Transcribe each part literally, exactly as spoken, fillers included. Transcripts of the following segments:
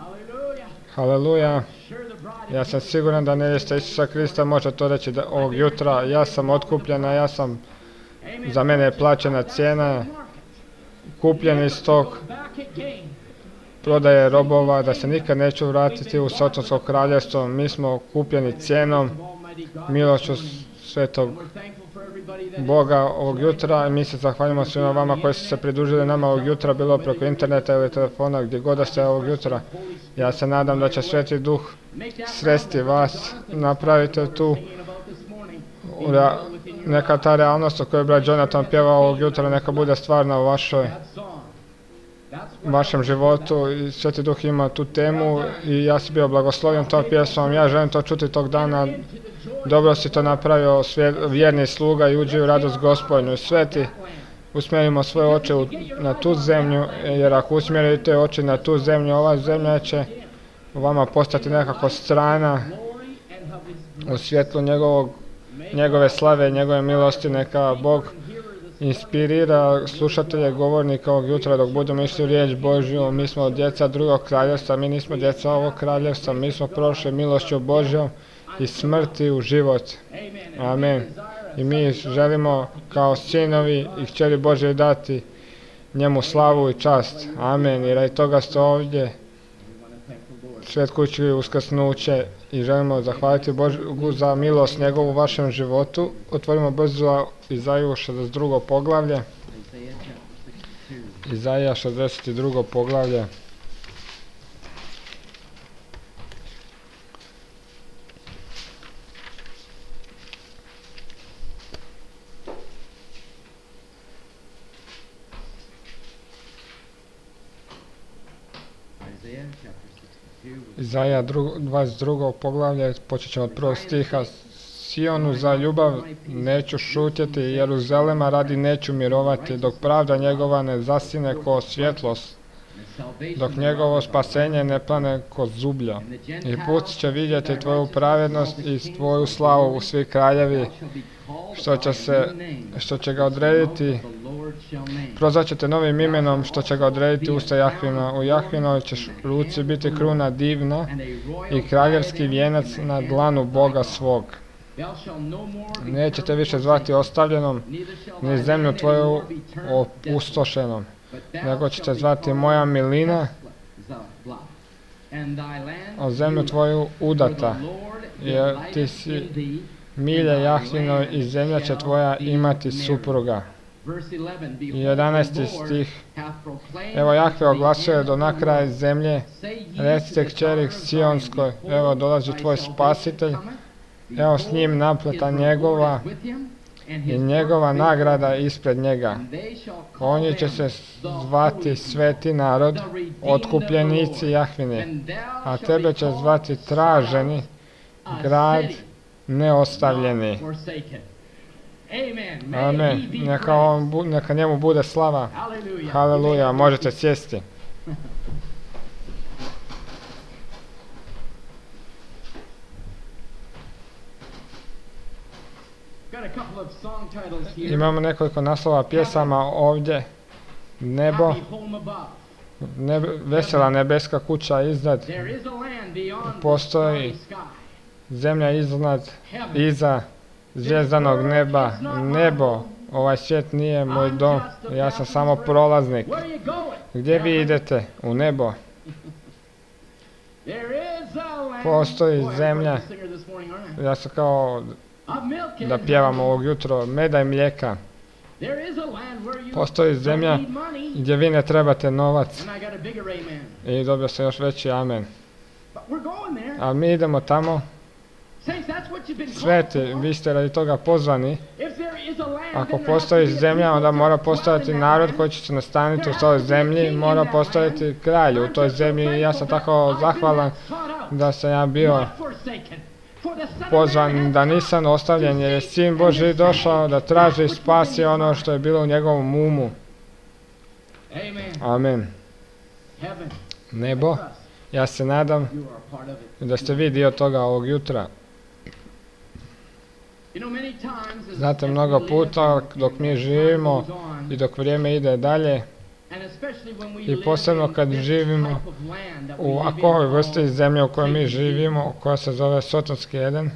Haleluja. Ja sam siguran da nevjesta Isusa Krista može to reći da ovog jutra. Ja sam otkupljena, ja sam, za mene je plaćena cijena, kupljen iz tog prodaje robova, da se nikad neću vratiti u Sotonsko kraljevstvo. Mi smo kupljeni cijenom, milošću svetog Boga ovog jutra. Mi se zahvaljujemo svima vama koji su se pridružili nama ovog jutra, bilo preko interneta ili telefona, gdje god da ste ovog jutra. Ja se nadam da će Sveti Duh sresti vas, napravite tu neka ta realnost o kojoj je brat Jonathan pjevao ovog jutra, neka bude stvarna u vašoj vašem životu, i Sveti Duh ima tu temu i ja sam bio blagoslovljen tom pjesmom. Ja želim to čuti tog dana. Dobro si to napravio, vjerni sluga, i uđi u radost Gospodnju. Sveti, usmjerimo svoje oči na tu zemlju, jer ako usmjerite oči na tu zemlju, ova zemlja će vama postati nekako strana u svjetlu njegovog, njegove slave, njegove milosti. Neka Bog inspirira slušatelje, govornika ovog jutra dok budemo išli u riječ Božju. Mi smo djeca drugog kraljevstva, mi nismo djeca ovog kraljevstva, mi smo prošli milošću Božjom iz smrti u život. Amen. I mi želimo kao sinovi i kćeri Božje dati njemu slavu i čast. Amen. I radi toga ste ovdje svetkujući uskrsnuće i želimo zahvaliti Bogu za milost njegovu u vašem životu. Otvorimo brzo Izaiju šezdeset drugo poglavlje. Izaija šezdeset drugo poglavlje. Izaija dvadeset drugo poglavlje, počet ćemo od prvog stiha. Sionu za ljubav neću šutjeti, Jeruzalema radi neću mirovati, dok pravda njegova ne zasine ko svjetlost, dok njegovo spasenje ne plane ko zublja. I put će vidjeti tvoju pravednost i tvoju slavu u svi kraljevi, što će, se, što će ga odrediti. Prozvat ćete novim imenom, što će ga odrediti usta Jahvina. U Jahvinoj ćeš ruci biti kruna divna i kraljevski vijenac na dlanu Boga svog. Nećete više zvati ostavljenom, ni zemlju tvoju opustošenom, nego ćete zvati moja milina, a zemlju tvoju udata, jer ti si milje Jahvinoj i zemlja će tvoja imati supruga. I jedanaesti stih. Evo Jahve oglasuje do na kraj zemlje, recite kćeri Sionskoj, evo dolazi tvoj spasitelj, evo s njim napleta njegova i njegova nagrada ispred njega. Oni će se zvati sveti narod, otkupljenici Jahvini, a tebe će zvati traženi grad neostavljeni. Amen. Neka, on, neka njemu bude slava. Haleluja. Možete sjesti. Imamo nekoliko naslova pjesama ovdje. Nebo, nebe, vesela nebeska kuća iznad. Postoji zemlja iznad, iza zvjezdanog neba. Nebo, ovaj svijet nije moj dom, ja sam samo prolaznik. Gdje vi idete? U nebo. Postoji zemlja, ja sam kao da pjevam ovog jutro, meda i mlijeka. Postoji zemlja gdje vi ne trebate novac. I dobio sam još veći amen. A mi idemo tamo. Sveti, vi ste radi toga pozvani. Ako postoji zemlja, onda mora postojati narod koji će se nastaniti u toj zemlji, mora postojati kralj u toj zemlji. I ja sam tako zahvalan da sam ja bio pozvan, da nisam ostavljen, jer je Sin Božji došao da traži i spasi ono što je bilo u njegovom umu. Amen. Nebo, ja se nadam da ste vi dio toga ovog jutra. Znate, mnogo puta dok mi živimo i dok vrijeme ide dalje, I posebno kad živimo u ovakvoj vrsti zemlje u kojoj mi živimo, koja se zove Sotonski Eden.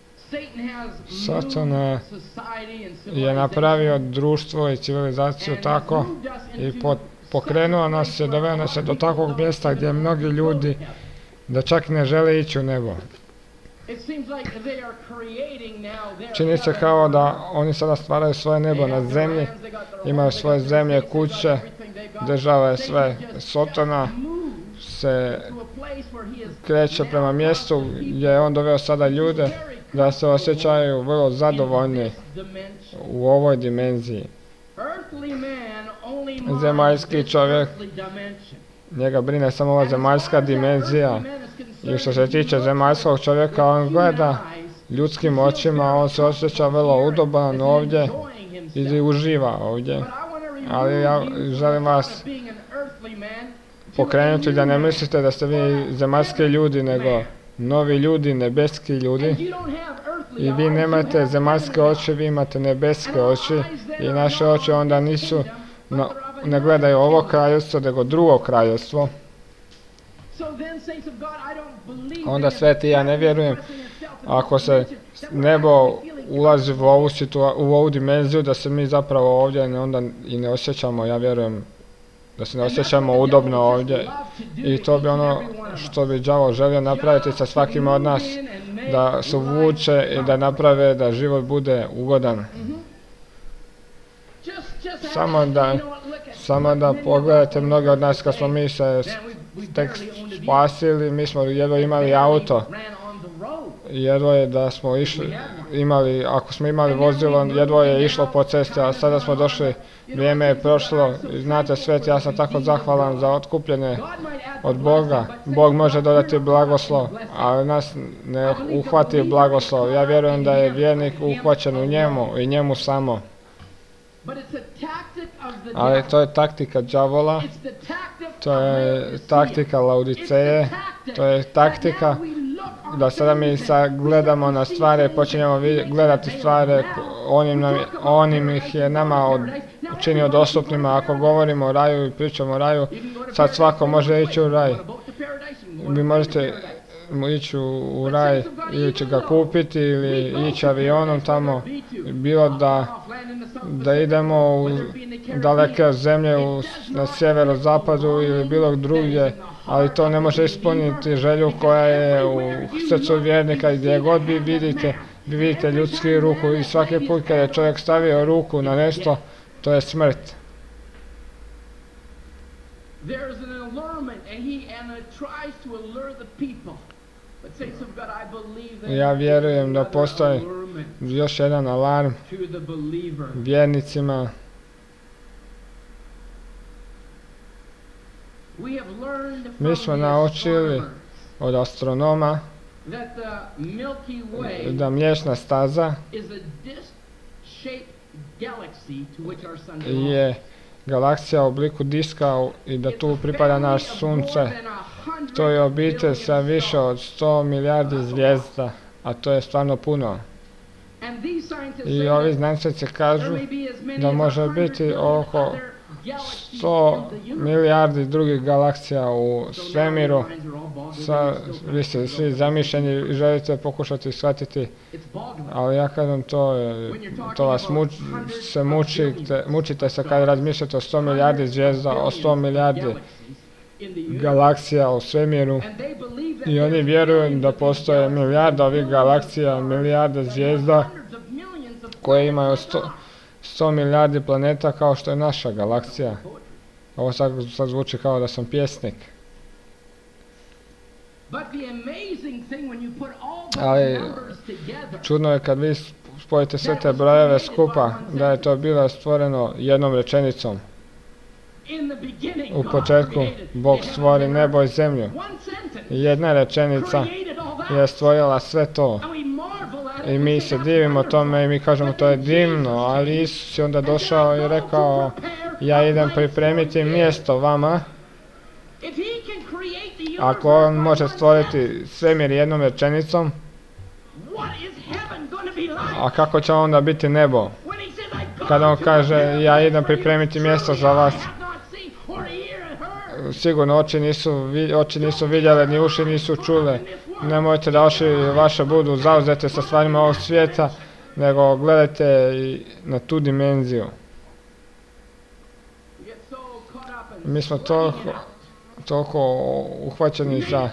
Satan je napravio društvo i civilizaciju tako i pokrenuo nas je, doveo nas je do takvog mjesta gdje mnogi ljudi da čak ne žele ići u nebo. Čini se kao da oni sada stvaraju svoje nebo na zemlji, imaju svoje zemlje, kuće, država je sve. Sotona se kreće prema mjestu gdje je on doveo sada ljude da se osjećaju vrlo zadovoljni u ovoj dimenziji. Zemaljski čovjek, njega brine samo ova zemaljska dimenzija. I što se tiče zemaljskog čovjeka, on gleda ljudskim očima, on se osjeća vrlo udoban ovdje i uživa ovdje. Ali ja želim vas pokrenuti da ne mislite da ste vi zemaljski ljudi, nego novi ljudi, nebeski ljudi. I vi nemate zemaljske oči, vi imate nebeske oči i naše oči onda nisu, no, ne gledaju ovo kraljevstvo, nego drugo kraljevstvo. Onda sveti, ja ne vjerujem, ako se nebo ulazi u ovu, situa u ovu dimenziju, da se mi zapravo ovdje ne, onda i ne osjećamo, ja vjerujem, da se ne osjećamo udobno ovdje. I to bi ono što bi đavo želio napraviti sa svakim od nas, da se uvuče i da naprave da život bude ugodan. Samo da, samo da pogledate mnogi od nas kad smo mi se tek spasili, mi smo jedva imali auto. Jedva je da smo išli, imali, ako smo imali vozilo, jedva je išlo po cesti, a sada smo došli, vrijeme je prošlo i znate svet, ja sam tako zahvalan za otkupljene od Boga. Bog može dodati blagoslov, ali nas ne uhvati blagoslov. Ja vjerujem da je vjernik uhvaćen u njemu i njemu samo. Ali to je taktika đavola, to je taktika Laodiceje, to je taktika da sada mi sad gledamo na stvari, počinjemo gledati stvari, onim, nam, onim ih je nama od, učinio dostupnima. Ako govorimo o raju i pričamo o raju, sad svako može ići u raj. Vi možete ići u, u raj ili će ga kupiti ili ići avionom tamo, bilo da, da idemo u daleke zemlje u, na sjeverozapadu ili bilo drugdje, ali to ne može ispuniti želju koja je u srcu vjernika. Gdje god vi vidite, vi vidite ljudski ruku i svaki put kada je čovjek stavio ruku na nešto, to je smrt. Ja vjerujem da postoji još jedan alarm vjernicima. Mi smo naučili od astronoma da Mliječna staza je galaksija u obliku diska i da tu pripada naš sunce. To je obitelj sa više od sto milijardi zvijezda, a to je stvarno puno. I ovi znanstvenici kažu da može biti oko sto milijardi drugih galaksija u svemiru. Sa, vi ste svi zamišljeni i želite pokušati shvatiti, ali ja kažem to, to vas muč, se mučite, mučite se kad razmišljate o sto milijardi zvijezda, o sto milijardi galaksija u svemiru. I oni vjeruju da postoje milijarda ovih galaksija, milijarde zvijezda koje imaju sto, sto milijardi planeta kao što je naša galaksija. Ovo sad, sad zvuči kao da sam pjesnik. Ali čudno je kad vi spojite sve te brojeve skupa, da je to bilo stvoreno jednom rečenicom. U početku Bog stvori nebo i zemlju. Jedna rečenica je stvorila sve to. I mi se divimo tome i mi kažemo to je divno, ali Isus je onda došao i rekao, ja idem pripremiti mjesto vama. Ako on može stvoriti svemir jednom rečenicom, a kako će onda biti nebo? Kada on kaže, ja idem pripremiti mjesto za vas, sigurno oči nisu, oči nisu vidjele, ni uši nisu čule. Nemojte da oči vaše budu zauzete sa stvarima ovog svijeta, nego gledajte i na tu dimenziju. Mi smo toliko, toliko uhvaćeni za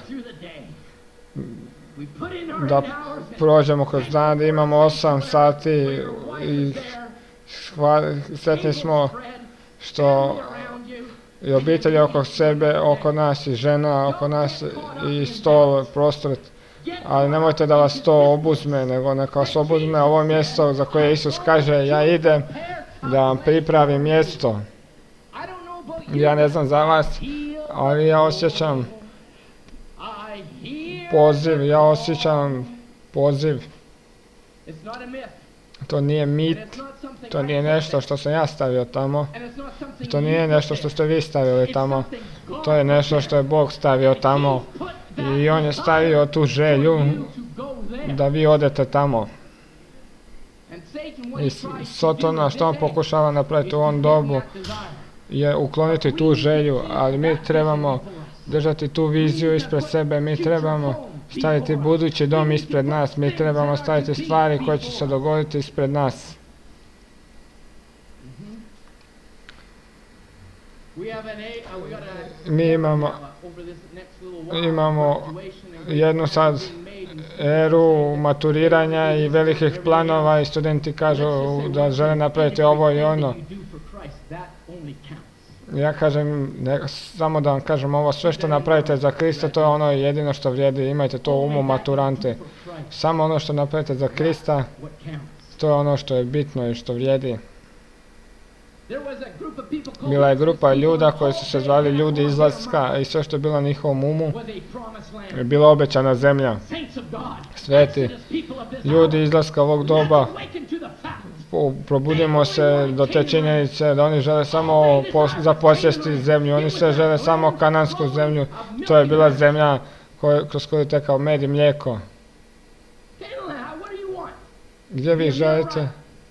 da prođemo kroz dan, da imamo osam sati i sretni smo što i obitelji oko sebe, oko nas i žena oko nas i stol, prostor, ali nemojte da vas to obuzme, nego neka vas obuzme ovo mjesto za koje Isus kaže ja idem da vam pripravim mjesto. Ja ne znam za vas, ali ja osjećam poziv, ja osjećam poziv. To nije mit, to nije nešto što sam ja stavio tamo, to nije nešto što ste vi stavili tamo, to je nešto što je Bog stavio tamo i On je stavio tu želju da vi odete tamo. I Sotona što on pokušava napraviti u ovom dobu je ukloniti tu želju, ali mi trebamo držati tu viziju ispred sebe, mi trebamo staviti budući dom ispred nas, mi trebamo staviti stvari koje će se dogoditi ispred nas. Mi imamo, imamo jednu sad eru maturiranja i velikih planova i studenti kažu da žele napraviti ovo i ono. Ja kažem, ne, samo da vam kažem ovo, sve što napravite za Krista, to je ono jedino što vrijedi, imajte to u umu maturante. Samo ono što napravite za Krista, to je ono što je bitno i što vrijedi. Bila je grupa ljuda koji su se zvali ljudi izlaska i sve što je bilo na njihovom umu je bila obećana zemlja. Sveti ljudi izlaska ovog doba, probudimo se do te činjenice da oni žele samo zaposjesti zemlju, oni sve žele samo kanansku zemlju, to je bila zemlja koj, kroz koju tekao med i mlijeko. Gdje vi želite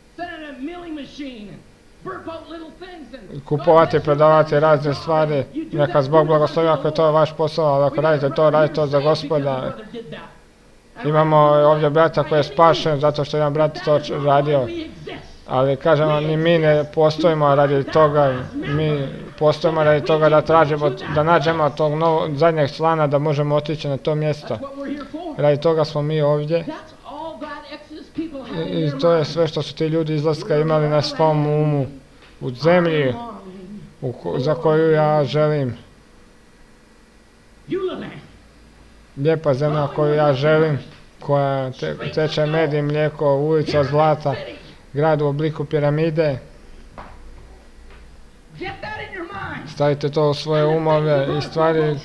kupovati i prodavati razne stvari, neka zbog blagoslovi ako je to vaš posao, ali ako radite to, radite to za Gospoda. Imamo ovdje brata koji je spašen zato što jedan brat to radio, ali kažem vam, ni mi ne postojimo radi toga, mi postojimo radi toga da tražimo, da nađemo tog novog, zadnjeg člana da možemo otići na to mjesto. Radi toga smo mi ovdje. I, i to je sve što su ti ljudi izlaska imali na svom umu, u zemlji u ko, za koju ja želim. Lijepa zemlja koju ja želim, koja te, teče med i mlijeko, ulica zlata, grad u obliku piramide. Stavite to u svoje umove i stvari,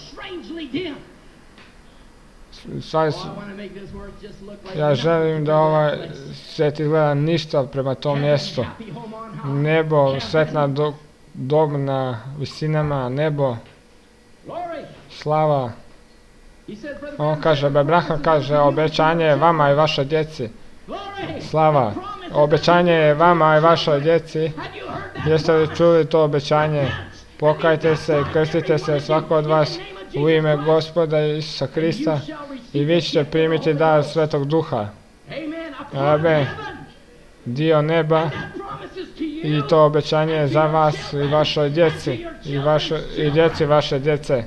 stvari ja želim da ovaj svijet izgleda ništa prema tom mjestu. Nebo, sretna do, dob na visinama, nebo, slava. On kaže, Abraham kaže, obećanje je vama i vašoj djeci. Slava, obećanje je vama i vašoj djeci. Jeste li čuli to obećanje? Pokajte se i krstite se svako od vas u ime Gospoda Isusa Krista i vi ćete primiti dar Svetog Duha. Amen. Dio neba i to obećanje je za vas i vašoj djeci i, vašo, i djeci vaše djece.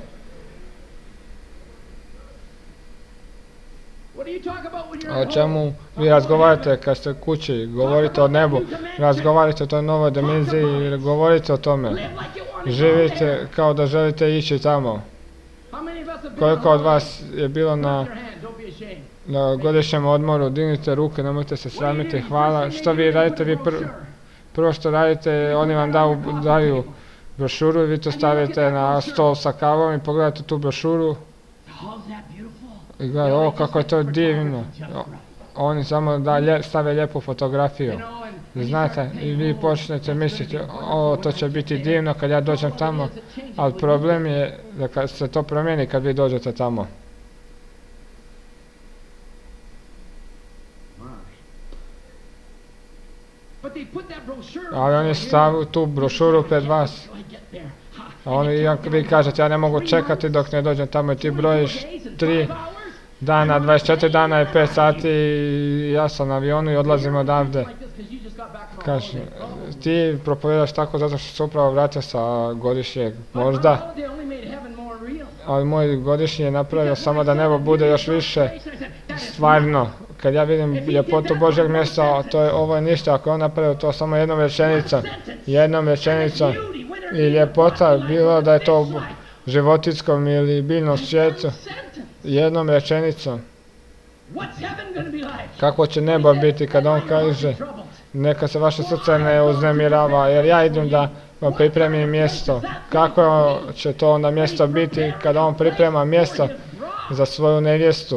O čemu vi razgovarate kad ste kući? Govorite o nebu, razgovarate o toj novoj dimenziji i govorite o tome. Živite kao da želite ići tamo. Koliko od vas je bilo na, na godišnjem odmoru? Dignite ruke, nemojte se sramiti. Hvala. Što vi radite? Vi pr prvo što radite, oni vam daju, daju brošuru i vi to stavite na stol sa kavom i pogledate tu brošuru. I gledaj, o kako je to divno. O, oni samo da lje, stave lijepu fotografiju. Znate, i vi počnete misliti, o to će biti divno kad ja dođem tamo, ali problem je da kad se to promijeni kad vi dođete tamo. Ali oni stavili tu brošuru pred vas. A oni, vi kažete, ja ne mogu čekati dok ne dođem tamo i ti brojiš tri dana, dvadeset četiri dana i pet sati i ja sam na avionu i odlazim odavde. Kaže, ti propovjedaš tako zato što se upravo vratio sa godišnjeg, možda. Ali moj godišnji je napravio samo da nebo bude još više stvarno. Kad ja vidim ljepotu Božjeg mjesta, to je, ovo je ništa, ako je on napravio to samo jednom rečenicom, jednom rečenicom i ljepota, bilo da je to u životinjskom ili biljnom svijetu, jednom rečenicom. Kako će nebo biti kad on kaže, neka se vaše srce ne uznemirava, jer ja idem da vam pripremim mjesto. Kako će to onda mjesto biti kada on priprema mjesto za svoju nevjestu?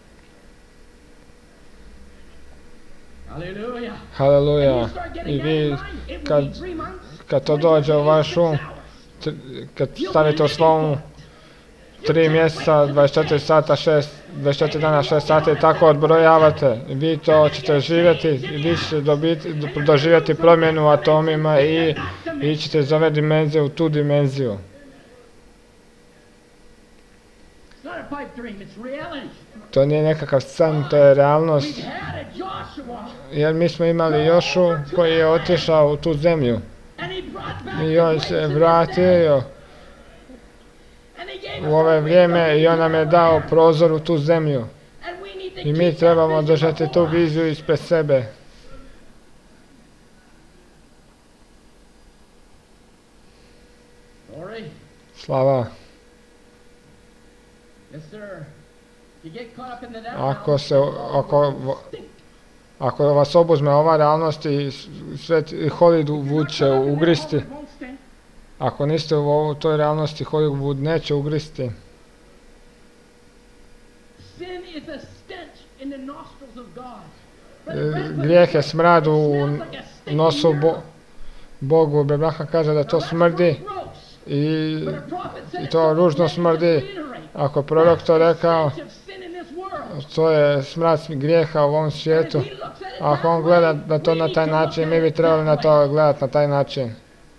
Haleluja. I vi, kad, kad to dođe u vaš um, kad stavite u svom tri mjeseca, dvadeset četiri sata, šest, dvadeset četiri dana, šest sati i tako odbrojavate, vi to ćete živjeti, vi ćete dobiti, doživjeti promjenu u atomima i vi ćete iz ove dimenzije u tu dimenziju. To nije nekakav san, to je realnost. Jer mi smo imali Jošu koji je otišao u tu zemlju. I on se vratio u ove vrijeme i on nam je dao prozor u tu zemlju. I mi trebamo držati tu viziju ispred sebe. Slava. Ako se, ako, ako vas obuzme ova realnost i svet i Hollywood će ugristi, ako niste u ovoj toj realnosti, Hollywood neće ugristi. Grijeh je smrad u nosu Bo, Bogu. Bebraha kaže da to smrdi i, i to ružno smrdi. Ako prorok to rekao, to je smrad grijeha u ovom svijetu. Ako on gleda na to na taj način, mi bi trebali na to gledati na taj način.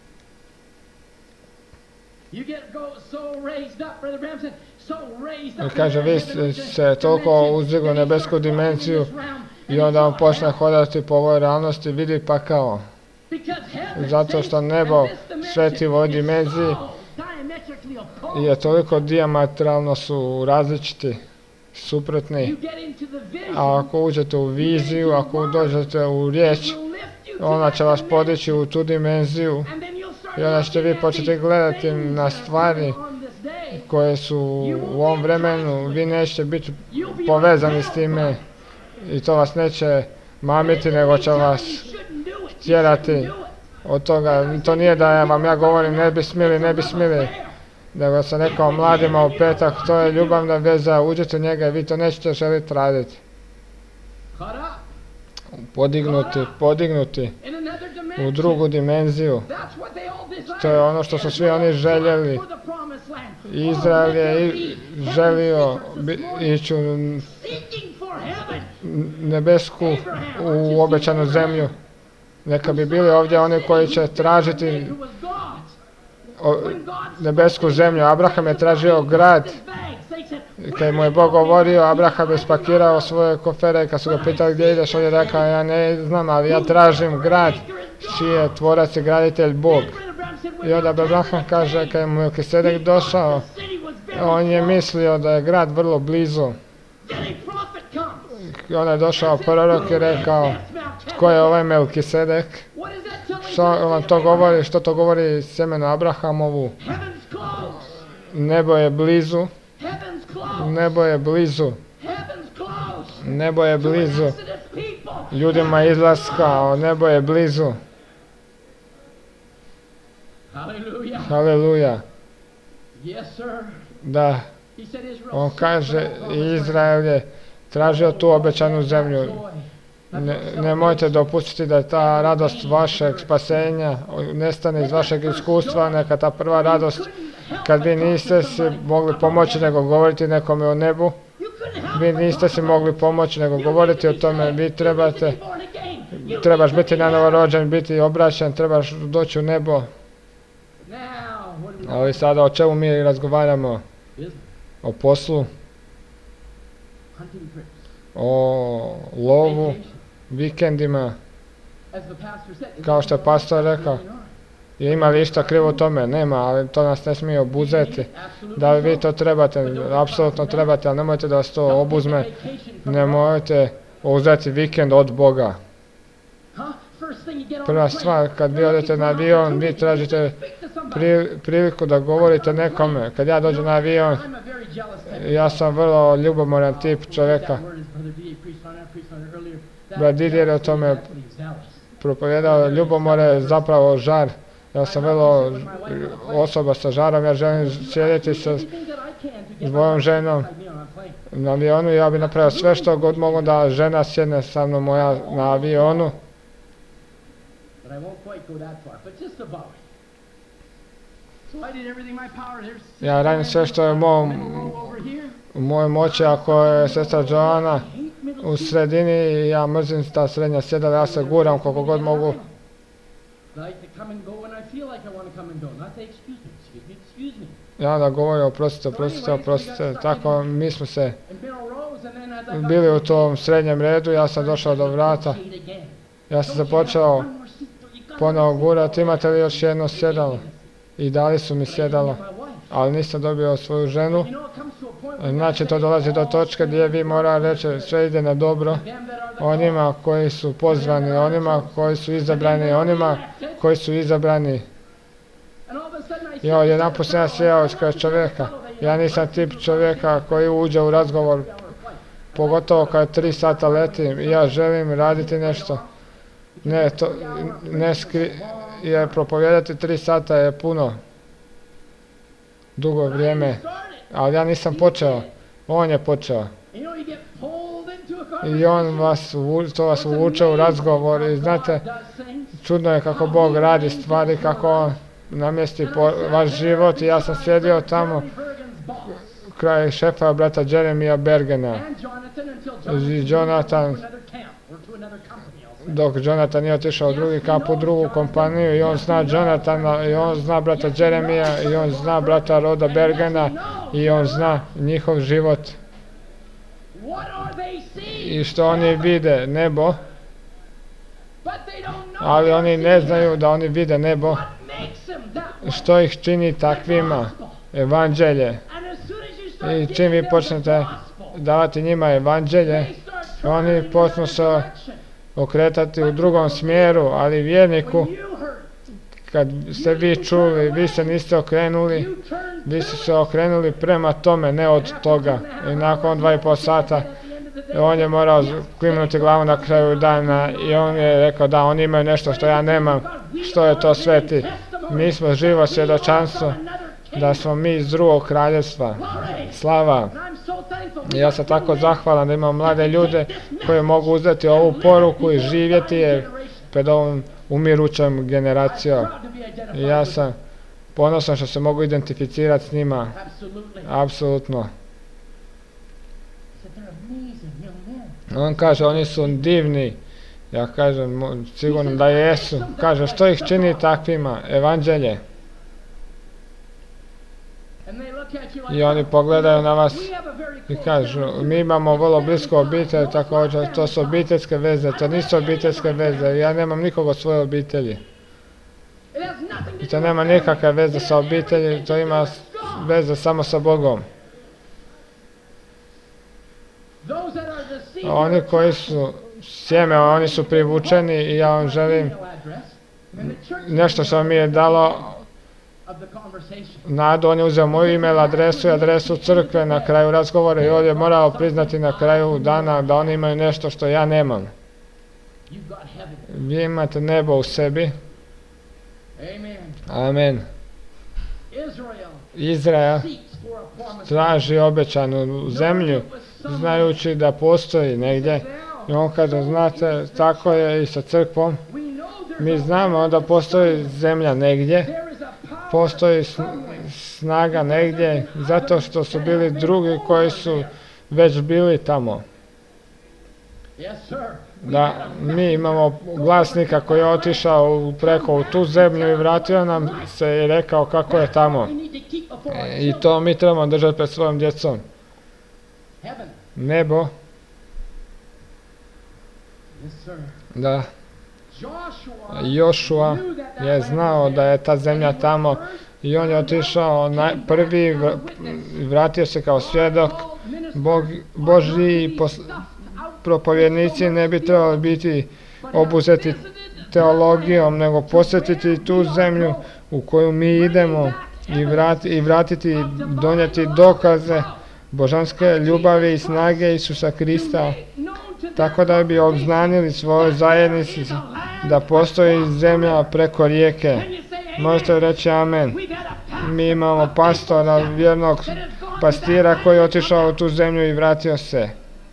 I kaže, vi se toliko uzdigli u nebesku dimenziju i onda on počne hodati po ovoj realnosti, vidi pakao. Zato što nebo sveti u ovoj dimenziji je toliko dijametralno su različiti, suprotni. A ako uđete u viziju, ako dođete u riječ, ona će vas podići u tu dimenziju i onda ćete vi početi gledati na stvari koje su u ovom vremenu, vi nećete biti povezani s time i to vas neće mamiti, nego će vas tjerati od toga. To nije da vam ja govorim ne bi smili, ne bi smili, nego sam rekao mladima u petak, to je ljubavna veza, uđete u njega i vi to nećete želiti raditi. Podignuti, podignuti u drugu dimenziju. To je ono što su svi oni željeli. Izrael je želio ići u nebesku, u obećanu zemlju. Neka bi bili ovdje oni koji će tražiti nebesku zemlju. Abraham je tražio grad. Kad mu je Bog govorio, Abraham je spakirao svoje kofere i kad su ga pitali gdje ideš, on je rekao, ja ne znam, ali ja tražim grad čiji je tvorac i graditelj Bog. I onda Abraham kaže, kad je Melkisedek došao, on je mislio da je grad vrlo blizu. I onda je došao prorok i rekao, tko je ovaj Melkisedek? Što vam to govori, što to govori semenu Abrahamovu? Nebo je blizu. Nebo je blizu. Nebo je blizu. Ljudima izlaska, nebo je blizu. Haleluja. Da. On kaže, Izrael je tražio tu obećanu zemlju. Ne, nemojte dopustiti da ta radost vašeg spasenja nestane iz vašeg iskustva, neka ta prva radost, kad vi niste si mogli pomoći nego govoriti nekome o nebu, vi niste si mogli pomoći nego govoriti o tome, vi trebate, trebaš biti na novorođen, biti obraćen, trebaš doći u nebo. Ali sada o čemu mi razgovaramo? O poslu, o lovu, vikendima, kao što je pastor rekao. Je ima li išta krivo u tome? Nema, ali to nas ne smije obuzeti. Da li vi to trebate? Apsolutno trebate, ali nemojte da vas to obuzme. Nemojte uzeti vikend od Boga. Prva stvar, kad vi odete na avion, vi tražite priliku da govorite nekome. Kad ja dođem na avion, ja sam vrlo ljubomoran tip čovjeka. Brat Didier je o tome propovijedao, ljubomora je zapravo žar. Ja sam vrlo osoba sa žarom, ja želim sjediti sa svojom ženom na avionu. Ja bi napravio sve što god mogu da žena sjedne sa mnom moja na avionu. Ja radim sve što je u mojoj moći. Ako je sestra Joana u sredini, ja mrzim ta srednja sjedala, ja se guram koliko god mogu. Ja da govorim oprostite, oprostite, oprostite, tako mi smo se bili u tom srednjem redu, ja sam došao do vrata, ja sam se počeo ponovo gurati, imate li još jedno sjedalo? I dali su mi sjedalo, ali nisam dobio svoju ženu. Znači to dolazi do točke gdje vi mora reći sve ide na dobro onima koji su pozvani, onima koji su izabrani, onima koji su izabrani. I jedan put sam ja sjeo iskaz čovjeka. Ja nisam tip čovjeka koji uđe u razgovor, pogotovo kad tri sata letim i ja želim raditi nešto. Ne, to, ne skri, jer propovijedati tri sata je puno, dugo vrijeme, ali ja nisam počeo, on je počeo. I on vas, to vas uvuče u razgovor i znate, čudno je kako Bog radi stvari, kako on namjesti po vaš život. I ja sam sjedio tamo kraj šefa brata Jeremija Bergena i Jonathan, dok Jonathan nije otišao u drugi kamp, u drugu kompaniju, i on zna Jonathana, i on zna brata Jeremija, i on zna brata Roda Bergena, i on zna njihov život. I što oni vide? Nebo. Ali oni ne znaju da oni vide nebo. Što ih čini takvima? Evanđelje. I čim vi počnete davati njima evanđelje, oni počnu se okretati u drugom smjeru, ali vjerniku, kad ste vi čuli, vi se niste okrenuli, vi ste se okrenuli prema tome, ne od toga. I nakon dva i pol sata on je morao klimnuti glavu na kraju dana i on je rekao da oni imaju nešto što ja nemam. Što je to, sveti? Mi smo živo svjedočanstvo da smo mi iz drugog kraljevstva. Slava! Ja sam tako zahvalan da imam mlade ljude koji mogu uzeti ovu poruku i živjeti je pred ovom umirućom generacijom. I ja sam ponosan što se mogu identificirati s njima. Apsolutno. On kaže, oni su divni. Ja kažem, sigurno da jesu. Kaže, što ih čini takvima? Evanđelje. I oni pogledaju na vas i kažu, mi imamo vrlo blisko obitelj, također, to su obiteljske veze, to nisu obiteljske veze, ja nemam nikog od svoje obitelji. I to nema nikakve veze sa obitelji, to ima veze samo sa Bogom. Oni koji su sjeme, oni su privučeni i ja vam želim nešto što mi je dalo nadu. On je uzeo moju email adresu i adresu crkve na kraju razgovora i on je morao priznati na kraju dana da oni imaju nešto što ja nemam. Vi imate nebo u sebi. Amen. Izrael traži obećanu zemlju, znajući da postoji negdje. I on kaže, znate, tako je i sa crkvom. Mi znamo da postoji zemlja negdje, postoji snaga negdje, zato što su bili drugi koji su već bili tamo. da mi imamo glasnika koji je otišao preko u tu zemlju i vratio nam se i rekao kako je tamo. I to mi trebamo držati pred svojom djecom. Nebo. Da. Jošua je znao da je ta zemlja tamo i on je otišao prvi i vratio se kao svjedok. Bog, Božji propovjednici ne bi trebali biti obuzeti teologijom, nego posjetiti tu zemlju u koju mi idemo i, vrati, i vratiti, donijeti dokaze božanske ljubavi i snage Isusa Krista, tako da bi obznanili svojoj zajednici da postoji zemlja preko rijeke. Možete reći amen. Mi imamo pastora, vjernog pastira koji je otišao u tu zemlju i vratio se.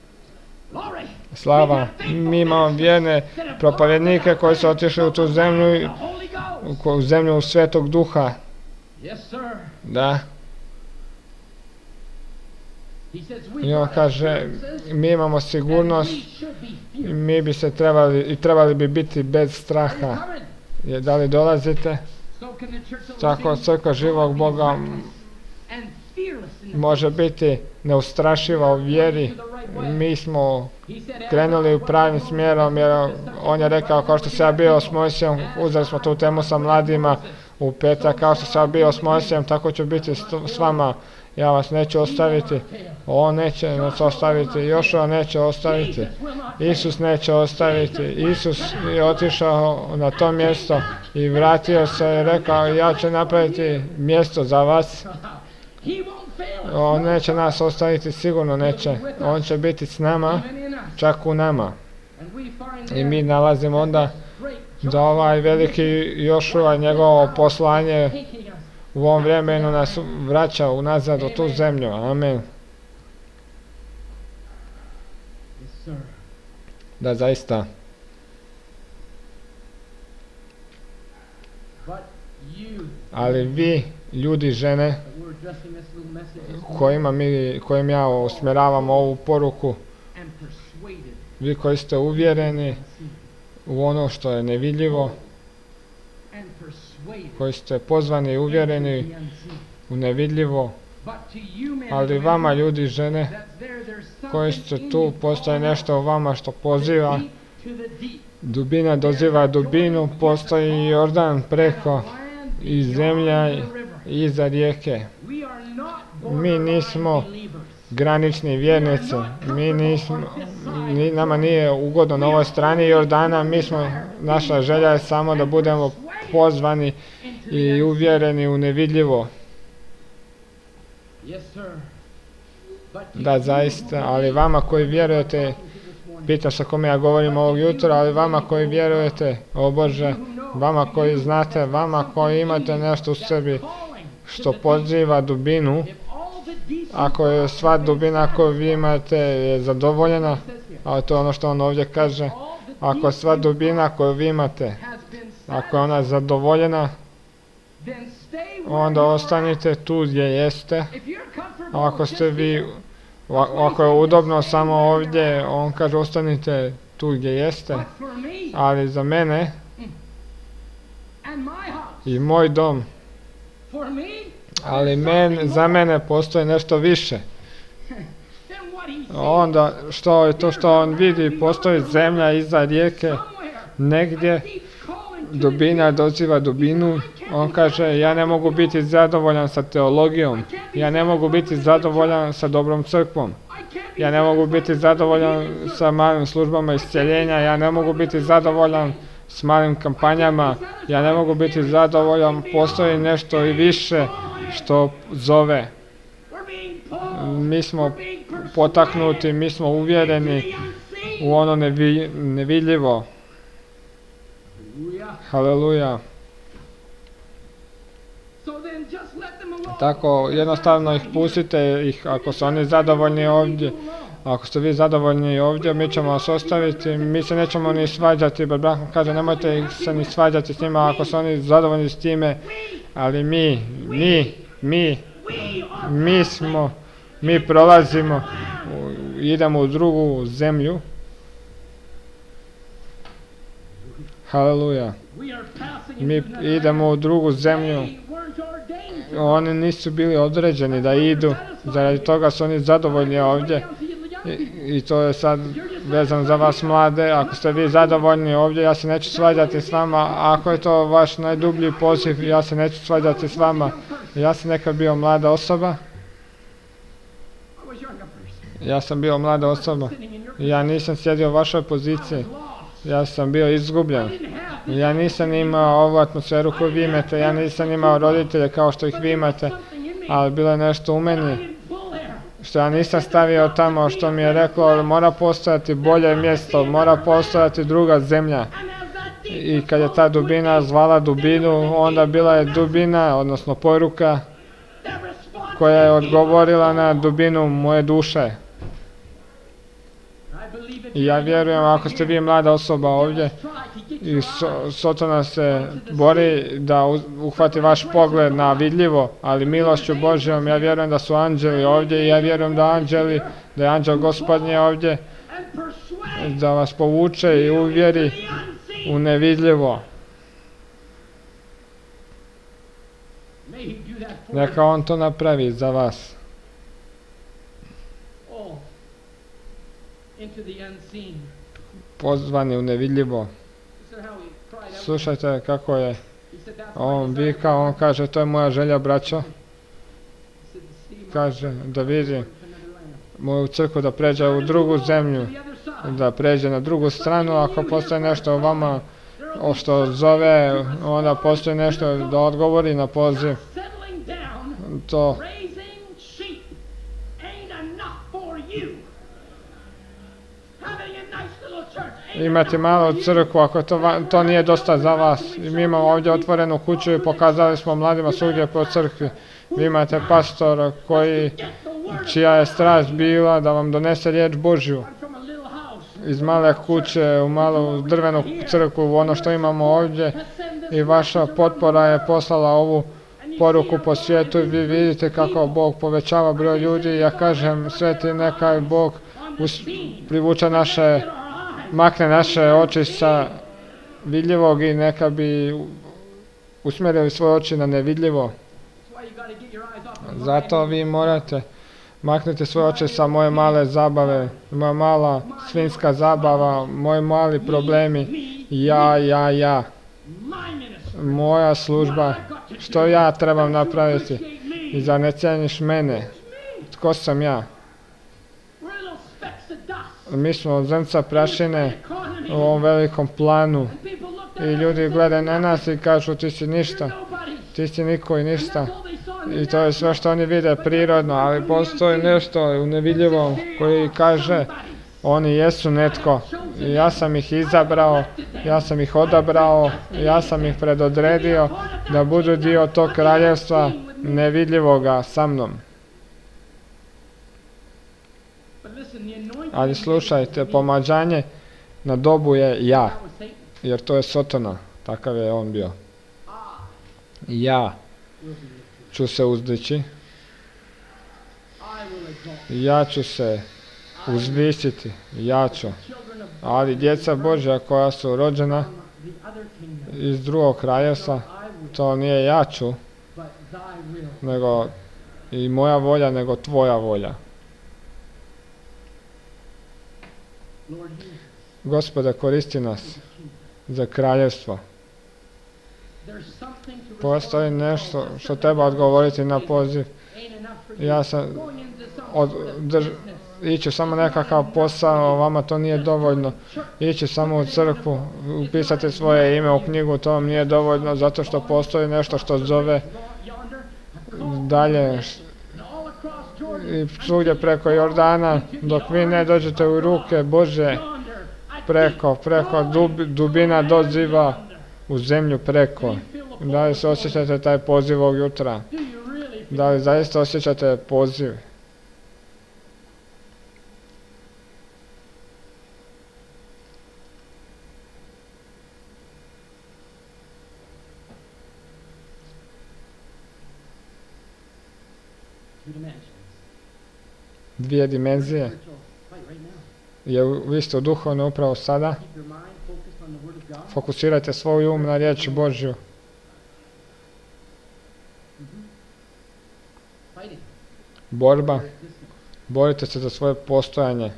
Slava. Mi imamo vjerne propovjednike koji su otišli u tu zemlju, u zemlju Svetog Duha. Da. I on kaže, mi imamo sigurnost i mi bi se trebali, i trebali bi biti bez straha. Je, da li dolazite? Tako crkva živog Boga može biti neustrašiva u vjeri. Mi smo krenuli u pravim smjerom, jer on je rekao, kao što sam ja bio s Mojsijem, uzeli smo tu temu sa mladima u petak, kao što sam ja bio s Mojsijem, tako ću biti s vama. Ja vas neću ostaviti, on neće nas ostaviti, Jošua neće ostaviti, Isus neće ostaviti. Isus je otišao na to mjesto i vratio se i rekao, ja ću napraviti mjesto za vas. On neće nas ostaviti, sigurno neće. On će biti s nama, čak u nama. I mi nalazimo onda da ovaj veliki Jošua, njegovo poslanje u ovom vremenu nas vraća unazad u tu zemlju. Amen. Da, zaista. Ali vi, ljudi, žene, kojima mi, kojim ja usmjeravam ovu poruku, vi koji ste uvjereni u ono što je nevidljivo, koji ste pozvani i uvjereni u nevidljivo, ali vama, ljudi, žene, koji ste tu, postoji nešto u vama što poziva, dubina doziva dubinu, postoji Jordan preko i zemlja iza rijeke. Mi nismo granični vjernici, mi nismo, ni, nama nije ugodno na ovoj strani Jordana, mi smo, naša želja je samo da budemo pozvani i uvjereni u nevidljivo. Da, zaista, ali vama koji vjerujete, pitam se kome ja govorim ovog jutra, ali vama koji vjerujete, o Bože, vama koji znate, vama koji imate nešto u sebi što poziva dubinu, ako je sva dubina koju vi imate je zadovoljena, ali to je ono što on ovdje kaže, ako sva dubina koju vi imate, ako je ona zadovoljena, onda ostanite tu gdje jeste. A ako ste vi, ako je udobno samo ovdje, on kaže ostanite tu gdje jeste. Ali za mene i moj dom, ali men, za mene postoji nešto više. Onda što je to što on vidi, postoji zemlja iza rijeke, negdje dubina doziva dubinu. On kaže, ja ne mogu biti zadovoljan sa teologijom, ja ne mogu biti zadovoljan sa dobrom crkvom, ja ne mogu biti zadovoljan sa malim službama iscjeljenja, ja ne mogu biti zadovoljan s malim kampanjama, ja ne mogu biti zadovoljan, postoji nešto i više što zove. Mi smo potaknuti, mi smo uvjereni u ono nevi, nevidljivo. Haleluja. Tako jednostavno ih pustite, ih, ako su oni zadovoljni ovdje, ako ste vi zadovoljni ovdje, mi ćemo vas ostaviti, mi se nećemo ni svađati, Branham kaže nemojte ih se ni svađati s njima ako su oni zadovoljni s time, ali mi, mi, mi, mi smo, mi prolazimo, idemo u drugu zemlju Haleluja. Mi idemo u drugu zemlju. Oni nisu bili određeni da idu, zaradi toga su oni zadovoljni ovdje. I, i to je sad vezano za vas mlade, ako ste vi zadovoljni ovdje, ja se neću svađati s vama, ako je to vaš najdublji poziv, ja se neću svađati s vama. Ja sam nekad bio mlada osoba. Ja sam bio mlada osoba. Ja nisam sjedio u vašoj poziciji. Ja sam bio izgubljen. Ja nisam imao ovu atmosferu koju vi imate, ja nisam imao roditelje kao što ih vi imate, ali bilo je nešto u meni što ja nisam stavio tamo, što mi je reklo mora postojati bolje mjesto, mora postojati druga zemlja. I kad je ta dubina zvala dubinu, onda bila je dubina, odnosno poruka koja je odgovorila na dubinu moje duše. I ja vjerujem, ako ste vi mlada osoba ovdje i so, Sotona se bori da uhvati vaš pogled na vidljivo, ali milošću Božjom, ja vjerujem da su anđeli ovdje i ja vjerujem da anđeli, da je anđel Gospodnje ovdje, da vas povuče i uvjeri u nevidljivo. Neka on to napravi za vas. Pozvani u nevidljivo. Slušajte kako je on vikao, on kaže to je moja želja braćo. Kaže da vidim moju crkvu da pređe u drugu zemlju, da pređe na drugu stranu, ako postoji nešto u vama o što zove, onda postoji nešto da odgovori na poziv. To imati malu crkvu, ako to, to nije dosta za vas. I mi imamo ovdje otvorenu kuću i pokazali smo mladima svugdje po crkvi. Vi imate pastora koji, čija je strast bila da vam donese riječ Božju. Iz male kuće u malu drvenu crkvu, ono što imamo ovdje. I vaša potpora je poslala ovu poruku po svijetu i vi vidite kako Bog povećava broj ljudi. Ja kažem, sveti neka Bog us, privuče naše, makne naše oči sa vidljivog i neka bi usmjerili svoje oči na nevidljivo. Zato vi morate maknuti svoje oči sa moje male zabave, moja mala svinska zabava, moji mali problemi, ja, ja, ja. Moja služba, što ja trebam napraviti i zar ne cijeniš mene? Tko sam ja? Mi smo zrnca prašine u ovom velikom planu i ljudi gledaju na nas i kažu ti si ništa, ti si niko i ništa. I to je sve što oni vide prirodno, ali postoji nešto u nevidljivom koji kaže oni jesu netko. I ja sam ih izabrao, ja sam ih odabrao, ja sam ih predodredio da budu dio tog kraljevstva nevidljivoga sa mnom. Ali slušajte, pomađanje na dobu je ja, jer to je Sotona, takav je on bio. Ja ću se uzdići, ja ću se uzvisiti, ja ću. Ali djeca Božja koja su rođena iz drugog kraljevstva, to nije ja ću, nego i moja volja, nego tvoja volja. Gospode, koristi nas za kraljevstvo. Postoji nešto što treba odgovoriti na poziv. Ja sam od, drž, ići samo nekakav posao, vama to nije dovoljno. Ići samo u crkvu, upisati svoje ime u knjigu, to vam nije dovoljno, zato što postoji nešto što zove dalje i svugdje preko Jordana, dok vi ne dođete u ruke Bože, preko, preko dub, dubina doziva u zemlju preko. Da li se osjećate taj poziv ovog jutra? Da li zaista osjećate poziv? Dvije dimenzije. Je vi ste duhovno upravo sada. Fokusirajte svoj um na riječ Božju. Borba. Borite se za svoje postojanje.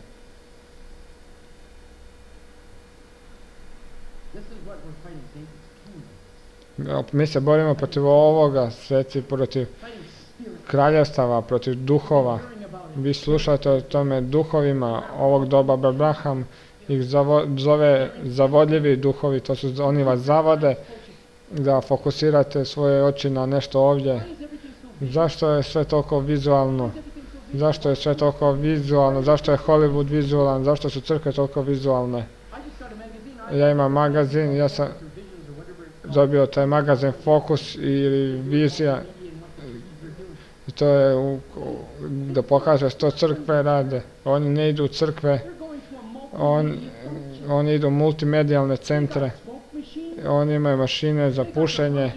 Mi se borimo protiv ovoga, sveci, protiv kraljevstava, protiv duhova. Vi slušate o tome duhovima ovog doba. Abraham ih zove zavodljivi duhovi, to su, oni vas zavode da fokusirate svoje oči na nešto ovdje. Zašto je sve toliko vizualno? Zašto je sve toliko vizualno? Zašto je Hollywood vizualan? Zašto su crkve toliko vizualne? Ja imam magazin, ja sam dobio taj magazin Fokus ili Vizija. I to je u, da pokaže što crkve rade. Oni ne idu u crkve, on, oni idu u multimedijalne centre. Oni imaju mašine za pušenje.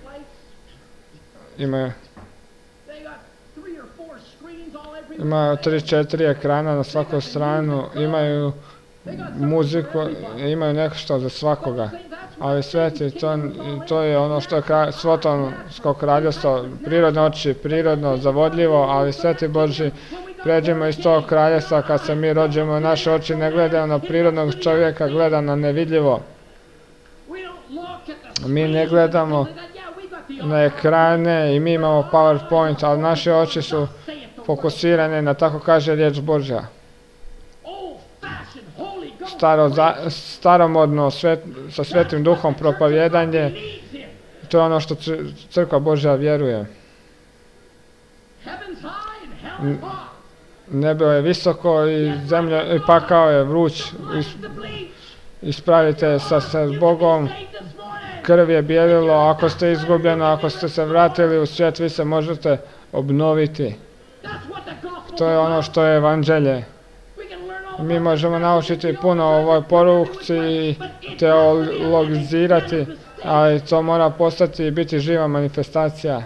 Imaju Imaju tri četiri ekrana na svaku stranu, imaju muziku, imaju nešto za svakoga. Ali sveti, to, to je ono što je kralj, Svotonsko kraljevstvo, prirodno oči, prirodno, zavodljivo, ali sveti Boži, pređemo iz tog kraljevstva kad se mi rođemo, naše oči ne gledaju na prirodnog čovjeka, gleda na nevidljivo. Mi ne gledamo na ekrane i mi imamo PowerPoint, ali naše oči su fokusirane na, tako kaže riječ Božja. Staro, za, staromodno svet, sa svetim duhom propovjedanje, to je ono što crkva Božja vjeruje. Nebo je visoko i zemlja i pakao je vruć. Ispravite sa, sa Bogom, krv je bijelilo, ako ste izgubljeni, ako ste se vratili u svijet, vi se možete obnoviti. To je ono što je evanđelje. Mi možemo naučiti puno o ovoj poruci i teologizirati, ali to mora postati i biti živa manifestacija.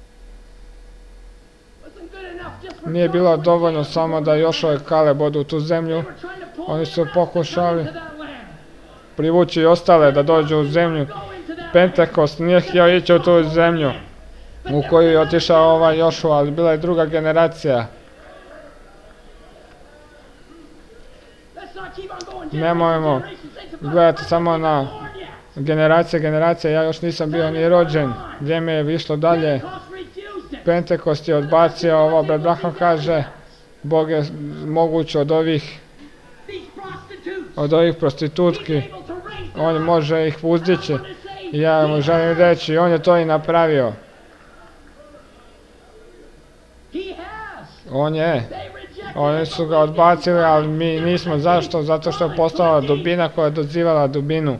Nije bilo dovoljno samo da Jošua i Kaleb odu u tu zemlju. Oni su pokušali privući i ostale da dođu u zemlju. Pentekost nije htio ići u tu zemlju u koju je otišao ovaj Jošua, ali bila je druga generacija. Nemojmo gledati samo na generacije, generacije, ja još nisam bio ni rođen, vrijeme je išlo dalje. Pentekost je odbacio ovo, Abraham kaže, Bog je moguć od ovih, od ovih prostitutki, on može ih uzdići. Ja mu želim reći, on je to i napravio. On je. Oni su ga odbacili, ali mi nismo. Zašto? Zato što je postala dubina koja je dozivala dubinu.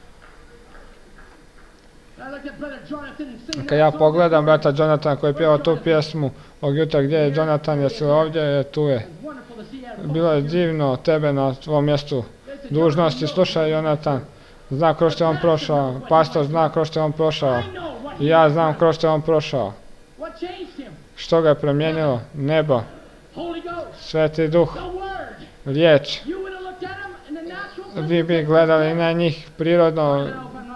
Kad ja pogledam brata Jonathan koji je pjevao tu pjesmu ovog jutra, gdje je Jonathan, jesi li ovdje, je tu je. Bilo je divno tebe na tvom mjestu dužnosti. Slušaj, Jonathan, zna kroz što je on prošao. Pastor zna kroz što je on prošao. I ja znam kroz što je on prošao. Što ga je promijenilo? Nebo. Sveti duh. Riječ. Vi bi gledali na njih prirodno.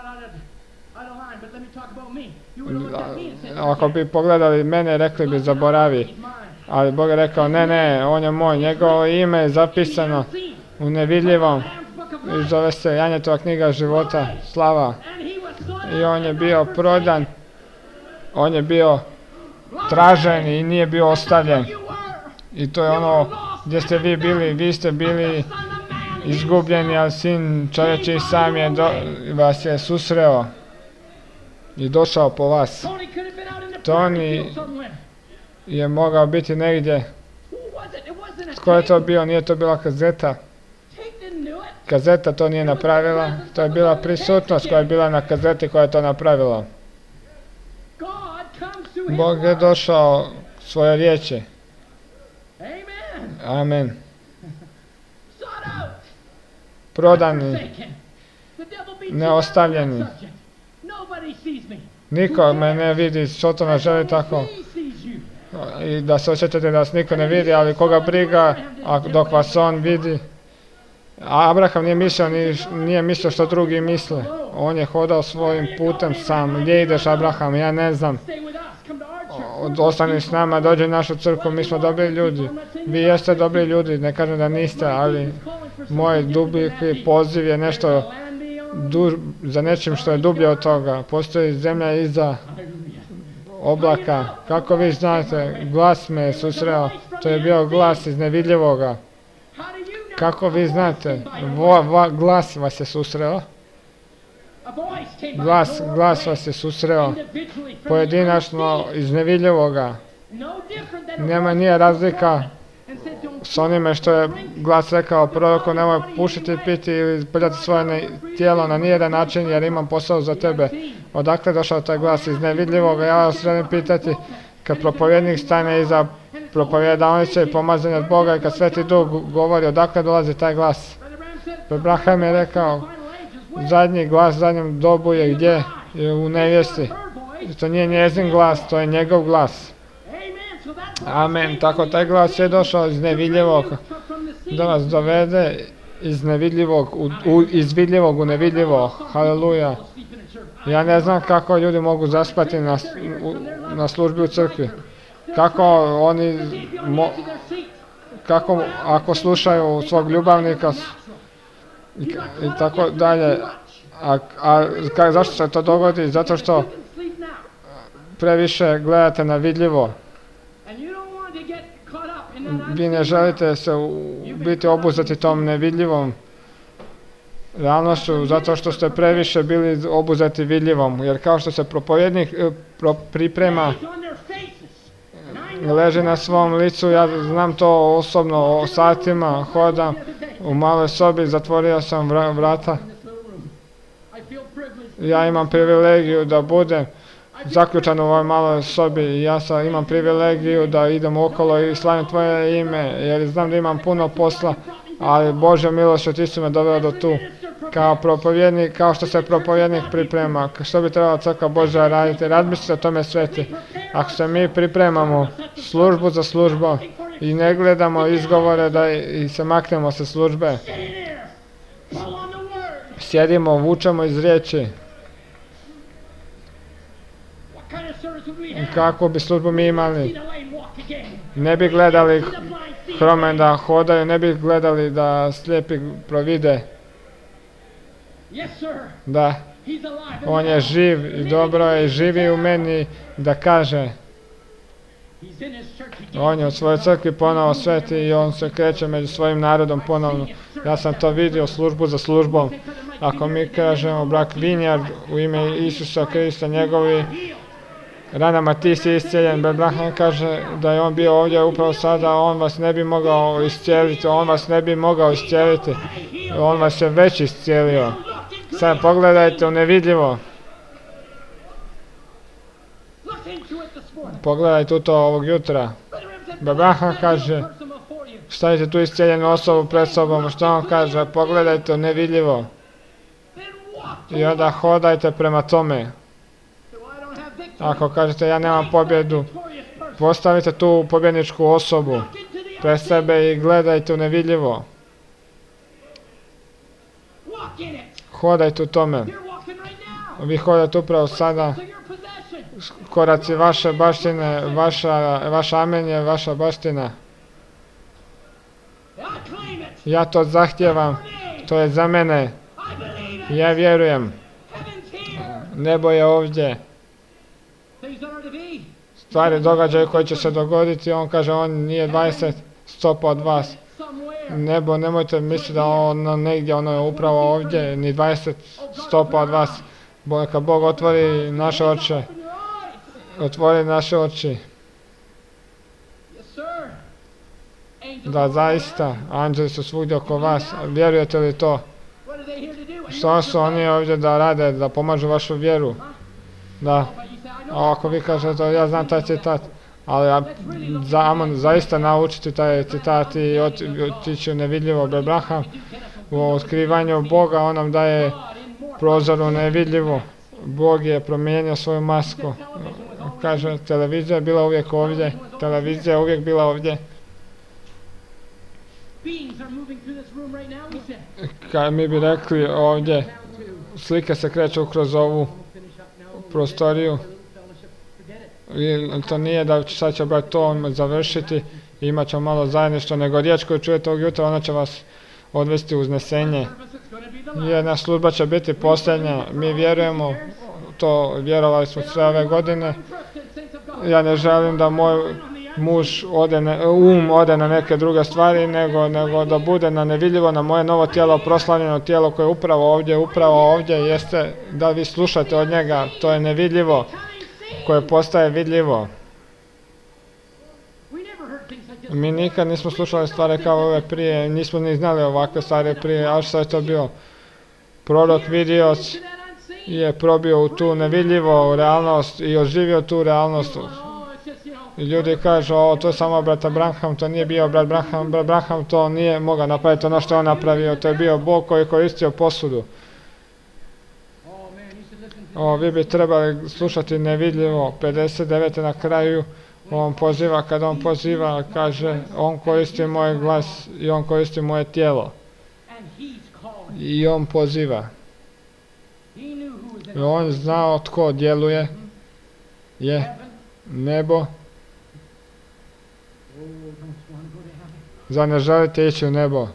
Ako bi pogledali mene, rekli bi zaboravi. Ali Bog je rekao, ne, ne, on je moj. Njegovo ime je zapisano u nevidljivom. I zove se Janjetova knjiga života, slava. I on je bio prodan. On je bio tražen i nije bio ostavljen. I to je ono gdje ste vi bili, vi ste bili izgubljeni, ali sin čovječiji sam je do, vas je susreo i došao po vas. Toni je mogao biti negdje. Tko je to bio? Nije to bila kazeta. Kazeta to nije napravila. To je bila prisutnost koja je bila na kazeti koja je to napravila. Bog je došao svoje riječi. Amen. Prodani, neostavljeni. Niko me ne vidi, Sotona želi tako. I da se osjećate da vas niko ne vidi, ali koga briga, a dok vas on vidi. A Abraham nije mislio, nije mislio što drugi misle. On je hodao svojim putem sam. Gdje ideš, Abraham? Ja ne znam. Ostani s nama, dođi u našu crkvu, mi smo dobri ljudi. Vi jeste dobri ljudi, ne kažem da niste, ali moj dublji poziv je nešto za nečim što je dublje od toga. Postoji zemlja iza oblaka. Kako vi znate, glas me je susreo. To je bio glas iz nevidljivoga. Kako vi znate, vo, va, glas vas je susreo. Glas, glas vas je susreo pojedinačno iz nevidljivoga. Nema nije razlika s onime što je glas rekao proroku, nemoj pušiti, piti ili prljati svoje tijelo na nijedan način jer imam posao za tebe. Odakle je došao taj glas iz nevidljivoga? Ja vas želim pitati, kad propovjednik stane iza propovijedaonice i pomazanje od Boga i kad Sveti Duh govori, odakle dolazi taj glas? Abraham je rekao, zadnji glas u zadnjem dobu je gdje? Je u nevjesti. To nije njezin glas, to je njegov glas. Amen. Tako taj glas je došao iz nevidljivog da vas dovede iz nevidljivog, u, u, iz vidljivog u nevidljivo. Haleluja. Ja ne znam kako ljudi mogu zaspati na, u, na službi u crkvi. Kako oni, mo, kako ako slušaju svog ljubavnika i, i tako dalje. A, a ka, zašto se to dogodi? Zato što previše gledate na vidljivo. Vi ne želite se u, biti obuzeti tom nevidljivom realnošću, zato što ste previše bili obuzeti vidljivom. Jer kao što se propovjednik pro, priprema, leži na svom licu, ja znam to osobno, o satima hodam u maloj sobi, zatvorio sam vra, vrata. Ja imam privilegiju da budem zaključan u ovoj maloj sobi i ja sam, imam privilegiju da idem okolo i slavim tvoje ime, jer znam da imam puno posla, ali Bože milošću, ti si me doveo do tu. Kao propovjednik, kao što se propovjednik priprema, što bi trebala crkva Božja raditi, razmislite o tome, sveti. Ako se mi pripremamo službu za službu i ne gledamo izgovore da i se maknemo sa službe, sjedimo, vučemo iz riječi, kako bi službu mi imali? Ne bi gledali hrome da hodaju, ne bi gledali da slijepi provide. Da, on je živ i dobro je, živi u meni da kaže. On je u svojoj crkvi ponovo sveti i on se kreće među svojim narodom ponovno. Ja sam to vidio službu za službom. Ako mi kažemo brak Vinjard u ime Isusa Krista, njegovi ranama ti si iscijeljen, Abraham kaže da je on bio ovdje upravo sada, on vas ne bi mogao iscijeliti, on vas ne bi mogao iscijeliti, on vas je već iscijelio. Sad pogledajte u nevidljivo. Pogledajte u to ovog jutra. Abraham kaže, stavite tu iscijeljenu osobu pred sobom, što on kaže, pogledajte u nevidljivo. I onda hodajte prema tome. Ako kažete ja nemam pobjedu, postavite tu pobjedničku osobu pred sebe i gledajte u nevidljivo. Hodajte u tome. Vi hodajte upravo sada. Koraci vaše baštine, vaša, vaš amen je vaša baština. Ja to zahtijevam, to je za mene. Ja vjerujem. Nebo je ovdje. Stvari, događaje koji će se dogoditi, on kaže on nije dvadeset stopa od vas. Nebo, nemojte misliti da ono negdje, ono je upravo ovdje, ni dvadeset stopa od vas. Kad Bog otvori naše oči, otvori naše oči. Da, zaista, anđeli su svugdje oko vas, vjerujete li to? Što su oni ovdje da rade, da pomažu vašu vjeru? Da. A ako vi kažete, ja znam taj citat, ali ja, za, amon, zaista naučiti taj citat i otići u nevidljivo. Abraham u otkrivanju Boga, on nam daje prozor u nevidljivo. Bog je promijenio svoju masku. Kaže, televizija je bila uvijek ovdje, televizija je uvijek bila ovdje. Kad mi bi rekli ovdje, slike se kreću kroz ovu prostoriju. I to nije da sad će brat to završiti i imat ćemo malo zajedništvo, nego riječ koju čujete ovog jutra, ona će vas odvesti u uznesenje. Jedna služba će biti posljednja, mi vjerujemo, to vjerovali smo sve ove godine. Ja ne želim da moj muž ode ne, um ode na neke druge stvari, nego, nego da bude na nevidljivo, na moje novo tijelo, proslavljeno tijelo koje je upravo ovdje, upravo ovdje jeste da vi slušate od njega, to je nevidljivo, koje postaje vidljivo. Mi nikad nismo slušali stvari kao ove prije, nismo ni znali ovakve stvari prije, a što je to bio? Prorok vidioc je probio u tu nevidljivo realnost i oživio tu realnost. I ljudi kažu, o, to je samo brata Branham, to nije bio brat Branham, brat Branham to nije mogao napraviti ono što on napravio, to je bio Bog koji je koristio posudu. O, vi bi trebali slušati nevidljivo, pedeset devet na kraju, on poziva, kada on poziva, kaže, on koristi moj glas i on koristi moje tijelo. I on poziva. I on znao tko djeluje, je nebo. Zar ne želite ići u nebo?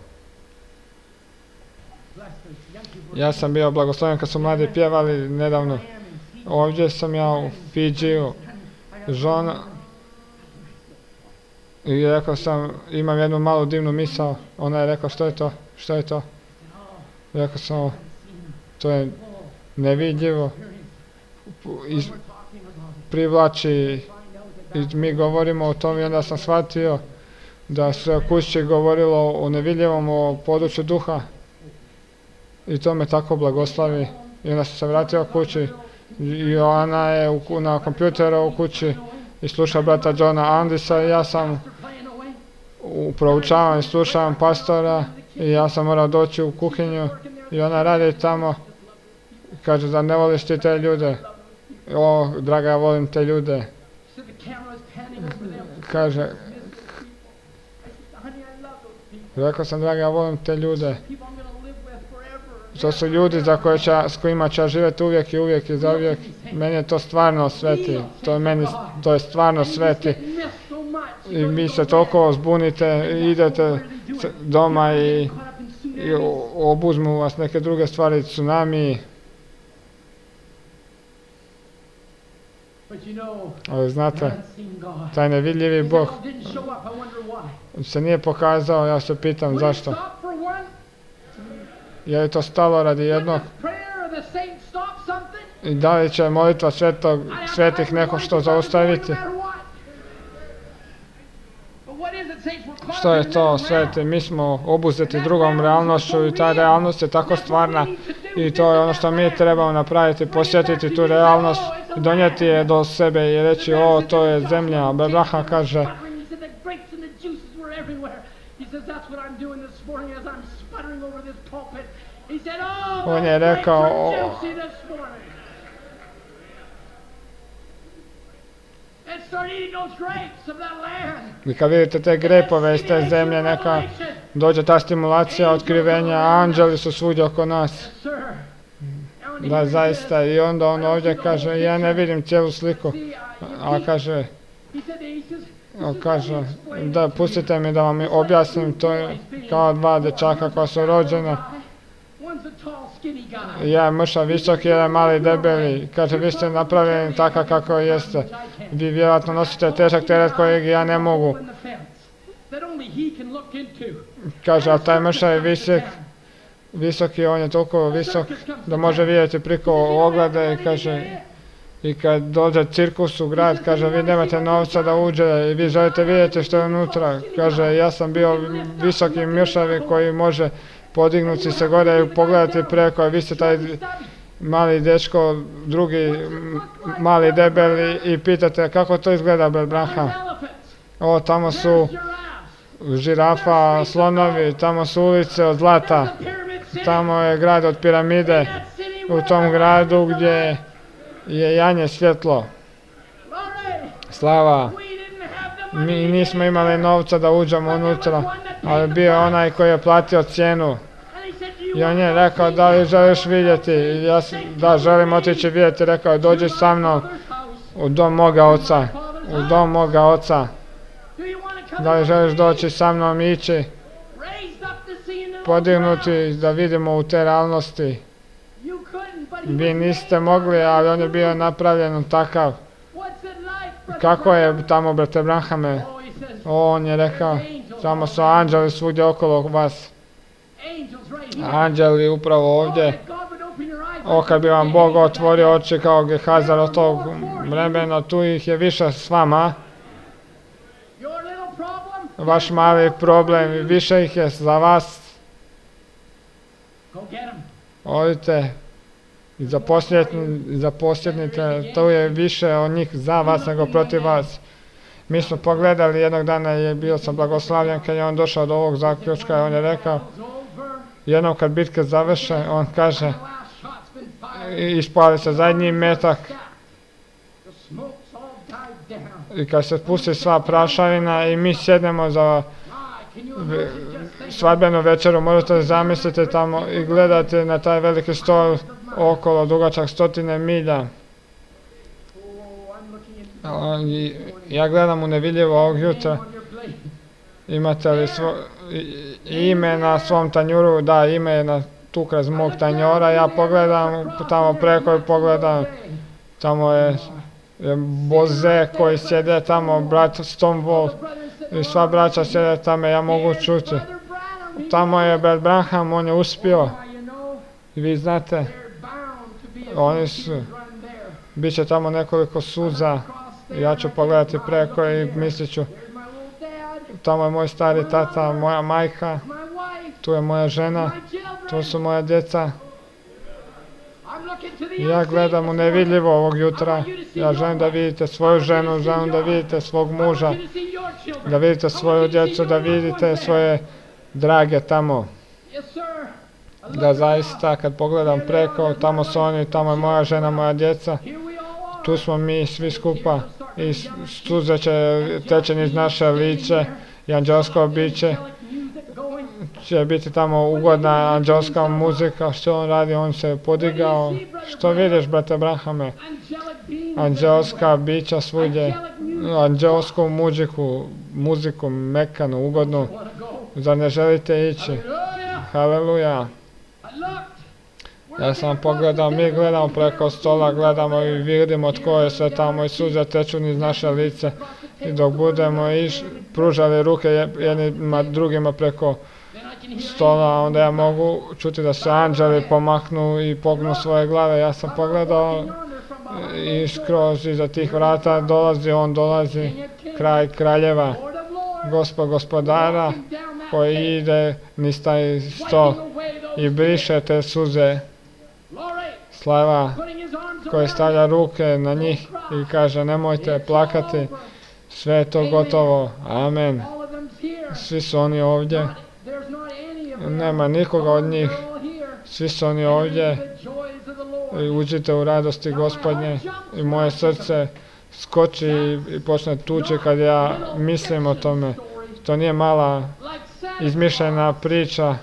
Ja sam bio blagosloven kad su mladi pjevali nedavno. Ovdje sam ja u Fidžiju, žena. I rekao sam, imam jednu malu divnu misao. Ona je rekao, što je to? Što je to? Rekao sam, to je nevidljivo. Iz, privlači i mi govorimo o tom i onda sam shvatio da se kući govorilo o nevidljivom, o području duha. I to me tako blagoslovi. I onda sam se vratio kući. I ona je u, na kompjuteru u kući i sluša brata Johna Andisa i ja sam proučavam i slušavam pastora i ja sam morao doći u kuhinju i ona radi tamo. Kaže, da ne voliš ti te ljude? O, draga, ja volim te ljude. Kaže, rekao sam, draga, ja volim te ljude. To su ljudi za koje će, s kojima ću živjeti uvijek i uvijek i za uvijek. Meni je to stvarno sveti. To je, meni, to je stvarno sveti. I vi se toliko zbunite, idete doma i, i obuzmu vas neke druge stvari, tsunami. Ali znate, taj nevidljivi Bog se nije pokazao, ja se pitam zašto. Je li to stalo radi jednog? I da li će molitva svetog, svetih neko što zaustaviti? Što je to sveti? Mi smo obuzeti drugom realnošću i ta realnost je tako stvarna i to je ono što mi trebamo napraviti, posjetiti tu realnost i donijeti je do sebe i reći, o, to je zemlja. Abraham kaže, on je rekao, o, i kad vidite te grepove iz te zemlje, neka dođe ta stimulacija, otkrivenja, anđeli su svugdje oko nas. Da, zaista, i onda on ovdje kaže, ja ne vidim cijelu sliku, a kaže, a kaže, da, pustite mi da vam objasnim, to je kao dva dječaka koja su rođena. Ja je mršav visok, jedan mali debeli. Kaže, vi ste napravljeni tako kako jeste. Vi vjerojatno nosite težak teret kojeg ja ne mogu. Kaže, a taj mršav je visok, visoki, on je toliko visok da može vidjeti priko oglede i kaže, i kad dođe cirkus u grad, kaže, vi nemate novca da uđe i vi želite vidjeti što je unutra. Kaže, ja sam bio visoki mršavi koji može podignuti se gore i pogledati preko, vi ste taj mali dečko, drugi mali debeli i pitate kako to izgleda, brat Branham. O, tamo su žirafa, slonovi, tamo su ulice od zlata, tamo je grad od piramide, u tom gradu gdje je janje svjetlo. Slava, mi nismo imali novca da uđemo unutra. ali bio onaj koji je platio cijenu. I on je rekao, da li želiš vidjeti? I ja sam, da, želim otići vidjeti. Rekao, dođi sa mnom u dom moga oca. U dom moga oca. Da li želiš doći sa mnom i ići? Podignuti da vidimo u te realnosti. Vi niste mogli, ali on je bio napravljen takav. Kako je tamo, brate Branhame? On je rekao, samo su anđeli svugdje okolo vas. Anđeli upravo ovdje. O, kad bi vam Bog otvorio oči kao Gehazar od tog vremena, tu ih je više s vama. Vaš mali problem, više ih je za vas. Odite i zaposjetnite, to je više od njih za vas nego protiv vas. Mi smo pogledali jednog dana, je bio sam blagoslavljen kad je on došao do ovog zaključka i on je rekao, jednom kad bitke završe, on kaže, ispali se zadnji metak i kad se pusti sva prašavina i mi sjednemo za svadbenu večeru, možete zamisliti tamo i gledati na taj veliki stol okolo dugačak stotine milja. Ja gledam u nevidljivo ovog jutra. Imate li svo, ime na svom tanjuru? Da, ime je na tu kraj mog tanjora. Ja pogledam tamo preko i pogledam. Tamo je, je Boze koji sjede tamo, brat Stonewall i sva braća sjede tamo, ja mogu čuti. Tamo je brat Branham, on je uspio. I vi znate, oni su, bit će tamo nekoliko suza. Ja ću pogledati preko i mislit ću, tamo je moj stari tata, moja majka, tu je moja žena, tu su moja djeca. Ja gledam u nevidljivo ovog jutra, ja želim da vidite svoju ženu, želim da vidite svog muža, da vidite svoju djecu, da vidite svoje drage tamo. Da zaista kad pogledam preko, tamo su oni, tamo je moja žena, moja djeca, tu smo mi svi skupa i suze će teći niz naše lice i anđelsko biće će biti tamo ugodna anđelska muzika. Što on radi? On se podigao. Što vidiš, brate Branhame? Anđelska bića svugdje, anđelsku muziku, muziku mekanu, ugodnu. Zar ne želite ići? Haleluja. Ja sam pogledao, mi gledamo preko stola, gledamo i vidimo tko je sve tamo i suze teču niz naše lice. I dok budemo iš, pružali ruke jednima drugima preko stola, onda ja mogu čuti da se anđeli pomaknu i pognu svoje glave. Ja sam pogledao i skroz iza tih vrata dolazi, on dolazi, kraj kraljeva, Gospod gospodara koji ide niz taj stol i briše te suze. Slava, koji stavlja ruke na njih i kaže nemojte plakati, sve je to gotovo, amen. Svi su oni ovdje, nema nikoga od njih, svi su oni ovdje i uđite u radosti Gospodnje i moje srce skoči i počne tući kad ja mislim o tome. To nije mala izmišljena priča.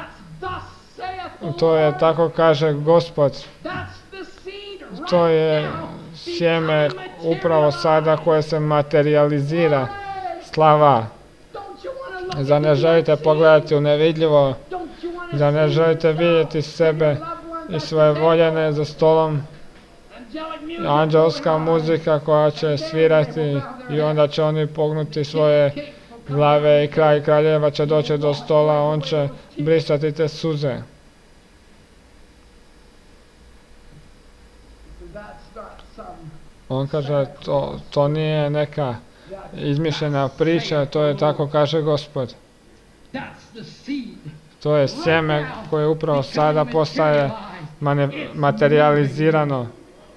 To je, tako kaže Gospod, to je sjeme upravo sada koje se materializira. Slava. Zar ne želite pogledati u nevidljivo? Zar ne želite vidjeti sebe i svoje voljene za stolom? Anđelska muzika koja će svirati i onda će oni pognuti svoje glave i kraj kraljeva će doći do stola, on će brisati te suze. On kaže, to, to nije neka izmišljena priča, to je tako kaže Gospod. To je sjeme koje upravo sada postaje materializirano.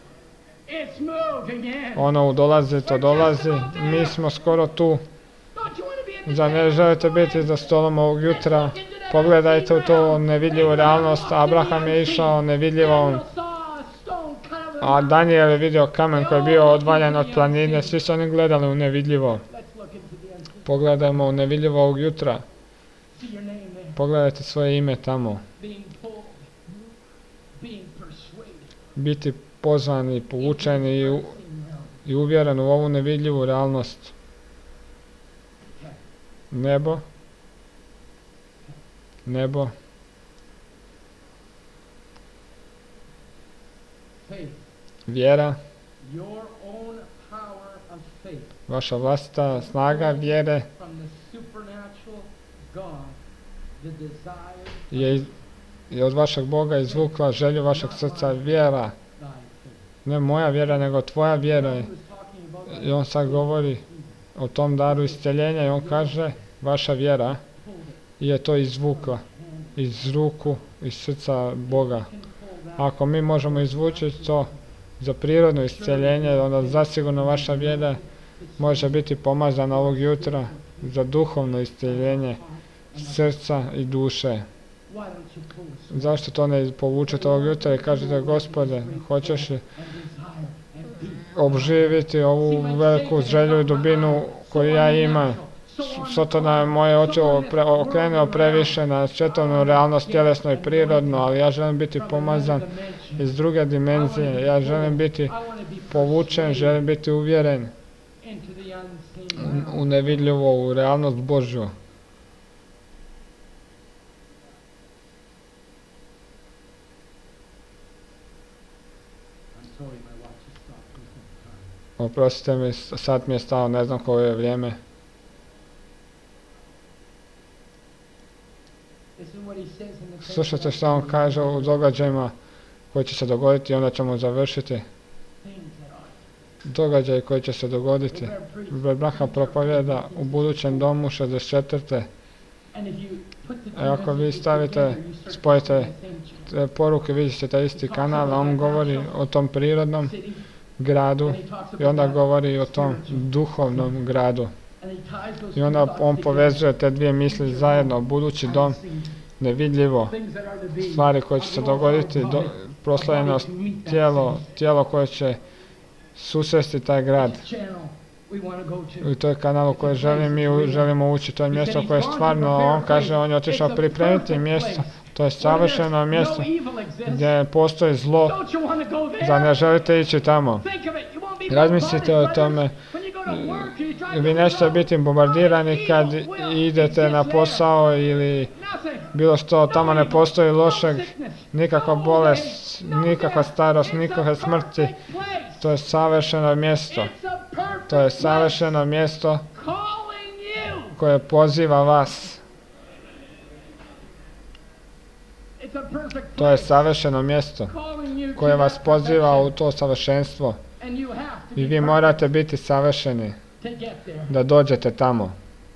Ono dolazi, to dolazi, mi smo skoro tu. Zar ne želite biti za stolom ovog jutra? Pogledajte u to nevidljivu realnost. Abraham je išao nevidljivom, a Daniel je vidio kamen koji je bio odvaljen od planine. Svi su oni gledali u nevidljivo. Pogledajmo u nevidljivo ovog jutra. See your name there. Pogledajte svoje ime tamo. Being pulled, being persuaded. Biti pozvani, povučeni i, u- Unseen realm. i uvjeren u ovu nevidljivu realnost. Nebo. Nebo. Faith. Vjera. Your own power of faith. Vaša vlastita snaga vjere From the supernatural God, the desire je, iz- je od vašeg Boga izvukla želju vašeg srca vjera. thy faith. Ne moja vjera, nego tvoja vjera. He was talking about I on sad govori o tom daru isceljenja i on kaže vaša vjera pulled it. je to izvukla iz ruku, iz srca Boga. Can pull that. Ako mi možemo izvući to za prirodno isceljenje, onda zasigurno vaša vjera može biti pomazana ovog jutra za duhovno isceljenje srca i duše. Why don't you pull us Zašto to ne povučete ovog jutra i kažete Gospode, hoćeš li and desire and be? obživiti ovu veliku želju i dubinu koju ja imam. Sotona je moje oči opre, okrenuo previše na četovnu realnost, tjelesno i prirodno, ali ja želim biti pomazan iz druge dimenzije. Ja želim biti I want to be povučen, želim biti uvjeren into the unseen. u nevidljivu, u realnost Božju. I'm sorry, my watch is stopped. There's no time. Oprostite mi, sad mi je stao, ne znam koje je vrijeme. This is what he says in the Slušajte što on kaže u događajima koji će se dogoditi i onda ćemo završiti. things that are. Događaj koji će se dogoditi. We're preached. Brat Branham propovjeda u budućem domu šezdeset četvrte And if you put the two E, ako vi messages stavite, together, you start spojite seeing the same channel. te poruke, vidjet ćete isti kanal, a on govori o tom prirodnom City, gradu and he talks i onda about govori o tom duhovnom gradu. and he ties those I onda two on thoughts povezuje te dvije misli zajedno, budući together. dom, Unseen nevidljivo, things that are to be. stvari koje će se dogoditi, do, proslavljeno tijelo, tijelo koje će susresti taj grad. Channel we want to go to. I to je kanal u koji želim, mi u- želimo ući, to je mjesto koje je stvarno, on kaže, on je otišao pripremiti mjesto, to je savršeno mjesto No evil exists. gdje postoji zlo, Don't you want to go there? da ne želite ići tamo. Think of it. You won't be Razmislite o bombarded, tome. brothers. When you go to work, you drive Vi down nećete the biti road, bombardirani kad no evil will idete na exist posao ili there. Nothing. bilo što, tamo ne postoji lošeg, No sickness, nikakva no bolest, old age, no nikakva death. starost, It's a nikakve smrti. perfect place. To je savršeno mjesto. It's a perfect To je place savršeno mjesto calling you. koje poziva vas. It's a perfect To je place savršeno mjesto calling you koje to vas that poziva u perfection. to savršenstvo. And you have to I be vi perfect morate biti savršeni to get there. da dođete tamo.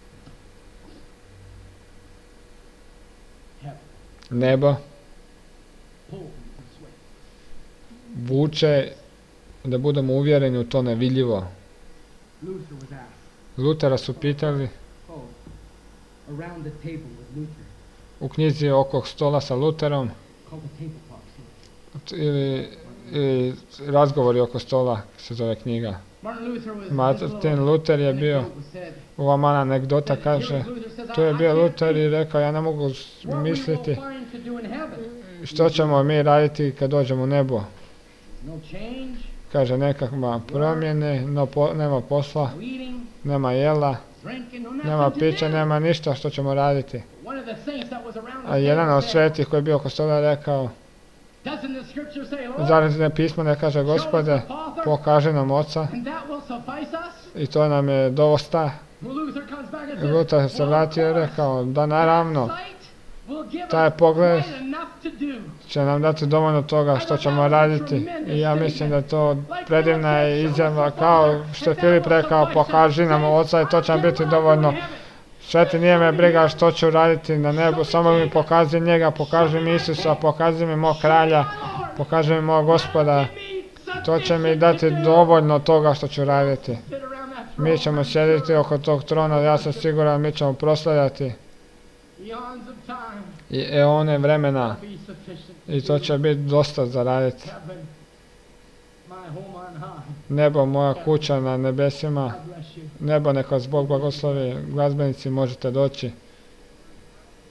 Heaven. Nebo Pull and persuade. vuče da budemo uvjereni u to nevidljivo. Luther was asked, Lutera su pitali oh, around the table with Luther, u knjizi oko stola sa Luterom called the Table Talks. t- ili, ili razgovori oko stola se zove knjiga. Martin Luther was Martin Luther je bio, ova mala anegdota kaže, tu je bio Luther i rekao ja ne mogu s- misliti što ćemo mi raditi kad dođemo u nebo. No change, Kaže nekakva promjene, no po, nema posla, no eating, nema jela, drinking, no nema nothing to pića, do. nema ništa što ćemo raditi. One of the saints that was around the A jedan table od said, svetih koji je bio oko stola je rekao, doesn't the scripture say, Lord, zar ne pismo ne kaže Gospode, pokaži nam Oca and that will suffice us? i to nam je dosta. Luther comes back and says, Luther se "Well, vratio i of course, rekao da naravno sight will give taj us pogled quite enough to do." će nam dati dovoljno toga što ćemo raditi. I ja mislim da je to predivna izjava, kao što je Filip rekao, pokaži nam Oca i to će nam biti dovoljno. Sveti, nije me briga što ću raditi na nebu, samo mi pokaži njega, pokaži mi Isusa, pokaži mi mog kralja, pokaži mi mog Gospoda. To će mi dati dovoljno toga što ću raditi. Mi ćemo sjediti oko tog trona, ja sam siguran, mi ćemo proslavljati Eons of time i eone vremena will be sufficient. i to će biti dosta za raditi. Heaven, my home on high. Nebo, moja kuća na nebesima, God bless you. nebo neka vas Bog blagoslovi, glazbenici možete doći.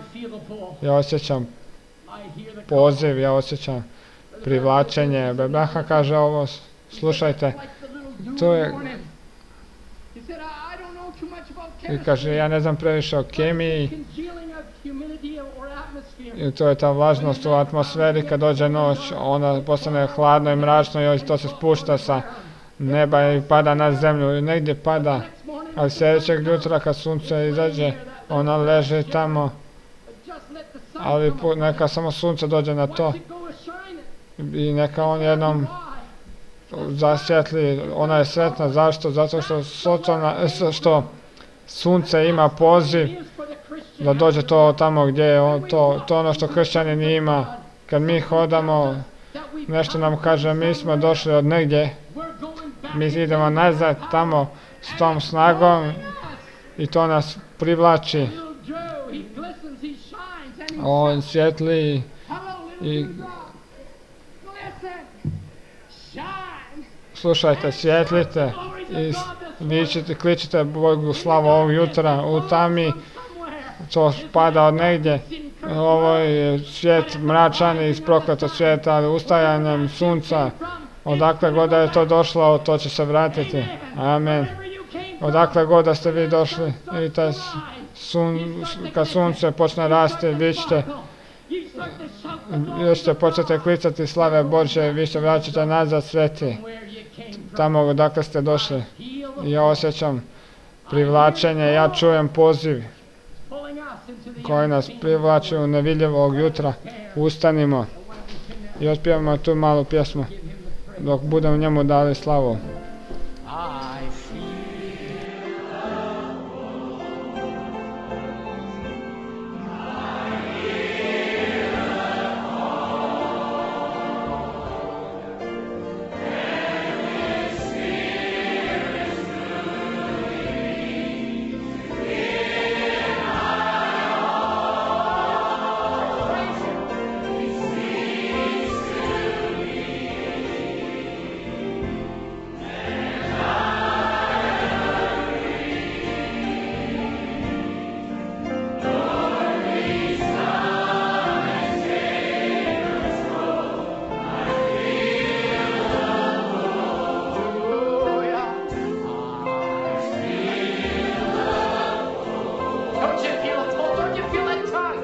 feel the pull. Ja osjećam I hear the call. poziv, ja osjećam privlačenje. Branham kaže ovo, slušajte, Like the little dude to in the je, morning. He said, I I don't know too much about i chemistry. kaže, ja ne znam previše o kemiji, Congealing of humidity or atmosphere. i to je ta vlažnost u atmosferi, kad dođe noć, ona postane hladno i mračno i to se spušta sa neba i pada na zemlju i negdje pada, Next morning, ali sljedećeg jutra kad sunce izađe, ona leži tamo, just let the sun ali come pu- up. neka samo sunce dođe na to Watch it go a-shining. i neka on jednom Why? zasvjetli, ona je sretna, zašto? Zato što, socijalna, s- što sunce ima poziv It is for the Christian. da dođe to tamo gdje je on, to, to ono što kršćanin ima. Kad mi hodamo, That we nešto nam kaže, mi smo došli od negdje, we're going back. mi idemo nazad tamo s tom snagom i to nas privlači. Little Joe, he glistens, he shines, and he On svjetli hello, i little dewdrop. Glisten, shine. slušajte, svjetlite i s- vičite, kličite Bogu slavu ovog jutra u tami, Somewhere. to pada od negdje. Sin Ovo je svijet mračan iz prokletog svijeta, ali ustajanjem sunca, odakle god da je to došlo, to će se vratiti. Amen. Odakle god da ste vi došli, i taj s- sun, kad sunce počne rasti, vi ćete, vi ćete početi klicati slave Bože, vi se vraćate nazad sveti, tamo odakle ste došli. I ja osjećam privlačenje, ja čujem poziv koji nas privlači u nevidljivog jutra. Ustanimo i otpijemo tu malu pjesmu dok budemo njemu dali slavu. I feel Don't you feel it, Paul? Don't you feel that tongue?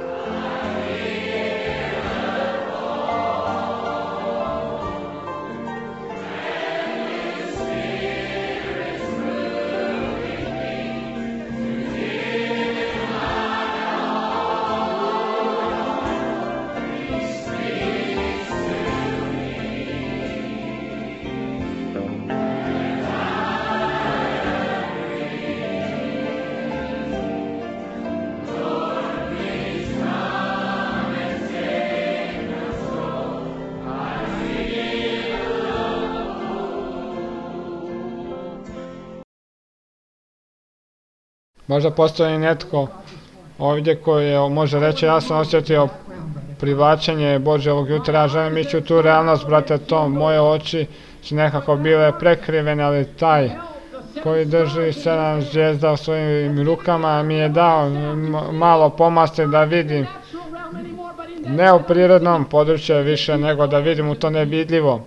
Možda postoji netko ovdje koji je, može reći, ja sam osjetio privlačenje Bože ovog jutra, ja želim ići u tu realnost, brate Tom, moje oči su nekako bile prekrivene, ali taj koji drži sedam zvijezda u svojim rukama mi je dao m- malo pomasti da vidim, ne u prirodnom području više, nego da vidim u to nevidljivo.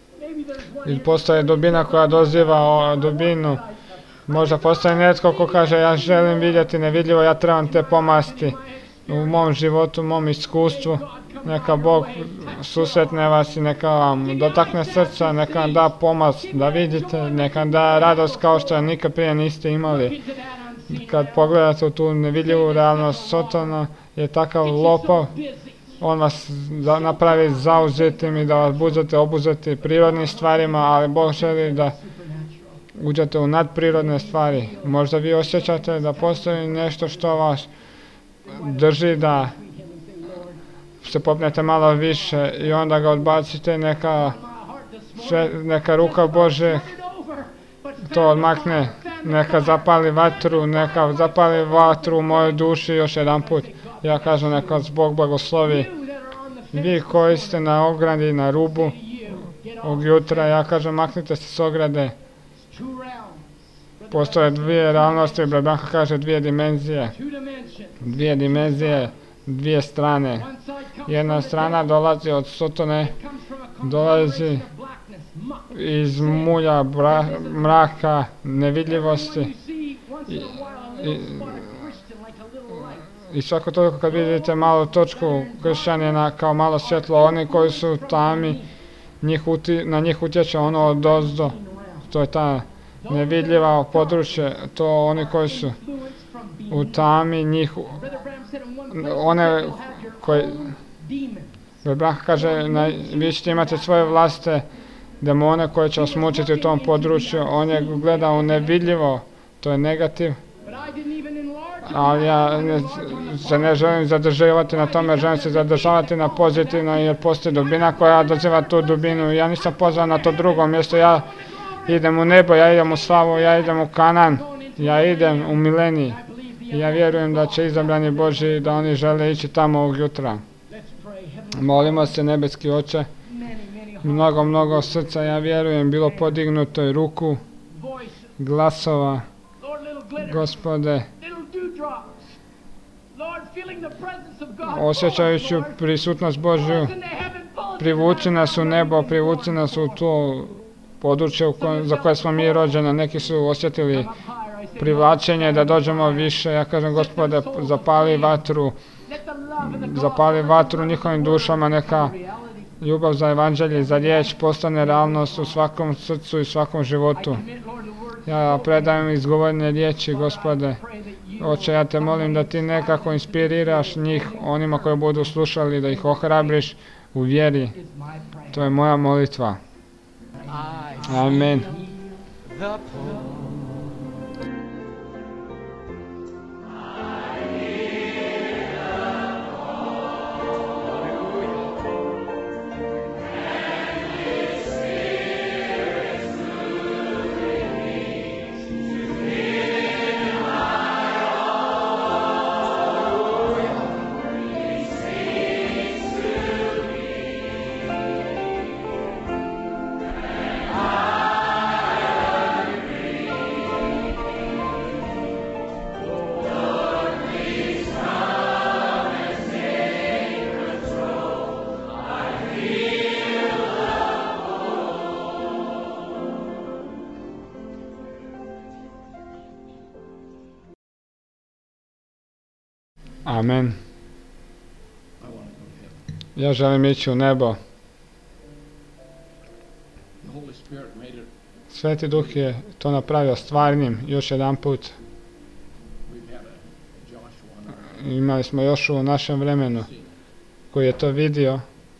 I postoji dubina koja doziva o dubinu. Možda postoji netko ko kaže, ja želim vidjeti nevidljivo, ja trebam te pomasti u mom životu, u mom iskustvu. Neka Bog susretne vas i neka vam dotakne srca, neka vam da pomast da vidite, neka vam da radost kao što je nikad prije niste imali. Kad pogledate u tu nevidljivu realnost, Sotona je takav lopav, on vas za- napravi zauzetim i da vas budete obuzeti prirodnim stvarima, ali Bog želi da uđete u nadprirodne stvari. Možda vi osjećate da postoji nešto što vas drži da se popnete malo više i onda ga odbacite, neka, sve, neka ruka Bože to odmakne, neka zapali vatru, neka zapali vatru u mojoj duši još jedan put. Ja kažem, neka vas Bog blagoslovi. Vi koji ste na ogradi, na rubu ovog jutra, ja kažem, maknite se s ograde. Postoje dvije realnosti, Branham kaže dvije dimenzije. Dvije dimenzije. dvije strane. Jedna strana dolazi od Sotone, dolazi iz mulja, bra, mraka, nevidljivosti. I, i, I svako toliko kad vidite malu točku kršćanina kao malo svjetlo, oni koji su tami, njih uti, na njih utječe ono odozdo, to je ta nevidljiva područje, to oni koji su u tami, njih, one koji, Biblia kaže, na, vi ćete imati svoje vlastite demone koje će vas mučiti u tom području, on je gledao u nevidljivo, to je negativ. Ali ja ne, se ne želim zadržavati na tome, želim se zadržavati na pozitivno, jer postoji dubina koja doziva tu dubinu. Ja nisam pozvan na to drugo mjesto, ja idem u nebo, ja idem u slavu, ja idem u Kanan, ja idem u mileniji. I ja vjerujem da će izabrani Božji, da oni žele ići tamo ovog jutra. Molimo se, nebeski Oče, mnogo, mnogo srca, ja vjerujem, bilo podignuto i ruku, glasova, Gospode, osjećajući prisutnost Božju, privuci nas u nebo, privuci nas u to područje za koje smo mi rođeni. Neki su osjetili privlačenje da dođemo više. Ja kažem, Gospode, zapali vatru, zapali vatru njihovim dušama, neka ljubav za evanđelje, za riječ postane realnost u svakom srcu i svakom životu. Ja predajem izgovorene riječi, Gospode. Oče, ja te molim da ti nekako inspiriraš njih, onima koji budu slušali, da ih ohrabriš u vjeri. To je moja molitva. Amen. Amen. Ja želim ići u nebo. Sveti Duh je to napravio stvarnim još jedan put. Imali smo još u našem vremenu koji je to vidio.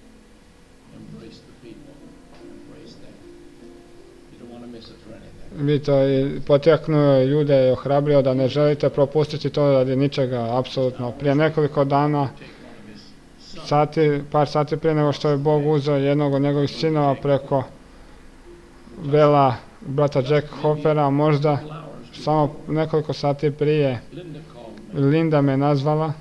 Vi to potaknuo ljude i ohrabrio da ne želite propustiti to radi ničega, apsolutno. Prije nekoliko dana, sati, par sati prije nego što je Bog uzeo jednog od njegovih sinova preko vela brata Jack Hoffera, možda samo nekoliko sati prije, Linda me nazvala,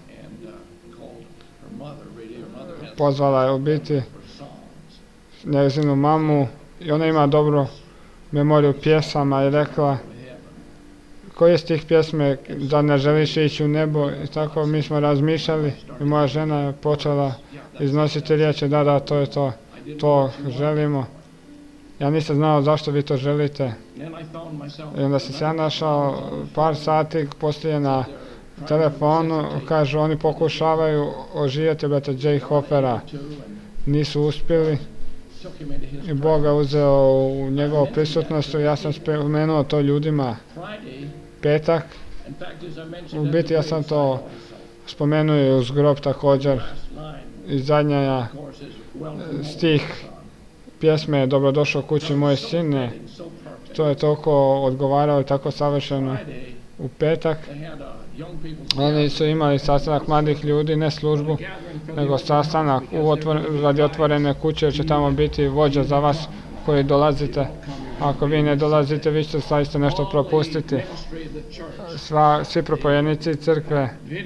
pozvala je u biti njezinu mamu i ona ima dobro memoriju pjesama i rekla koje s tih pjesme da ne želiš ići u nebo i tako mi smo razmišljali i moja žena je počela iznositi riječi da da to je to, to želimo. Ja nisam znao zašto vi to želite i onda sam se ja našao par sati poslije na telefonu, kažu oni pokušavaju oživjeti brata J. Hoffera, nisu uspjeli. I Bog ga uzeo u njegovu prisutnost, ja sam spomenuo to ljudima petak, u biti ja sam to spomenuo i uz grob također i zadnja stih pjesme je Dobrodošao kući moj sine, to je toliko odgovarao i tako savršeno. U petak oni su imali sastanak mladih ljudi, ne službu, nego sastanak u otvor, radi otvorene kuće, jer će tamo biti vođa za vas koji dolazite. Ako vi ne dolazite, vi ćete zaista nešto propustiti. Sva, svi propovjednici crkve,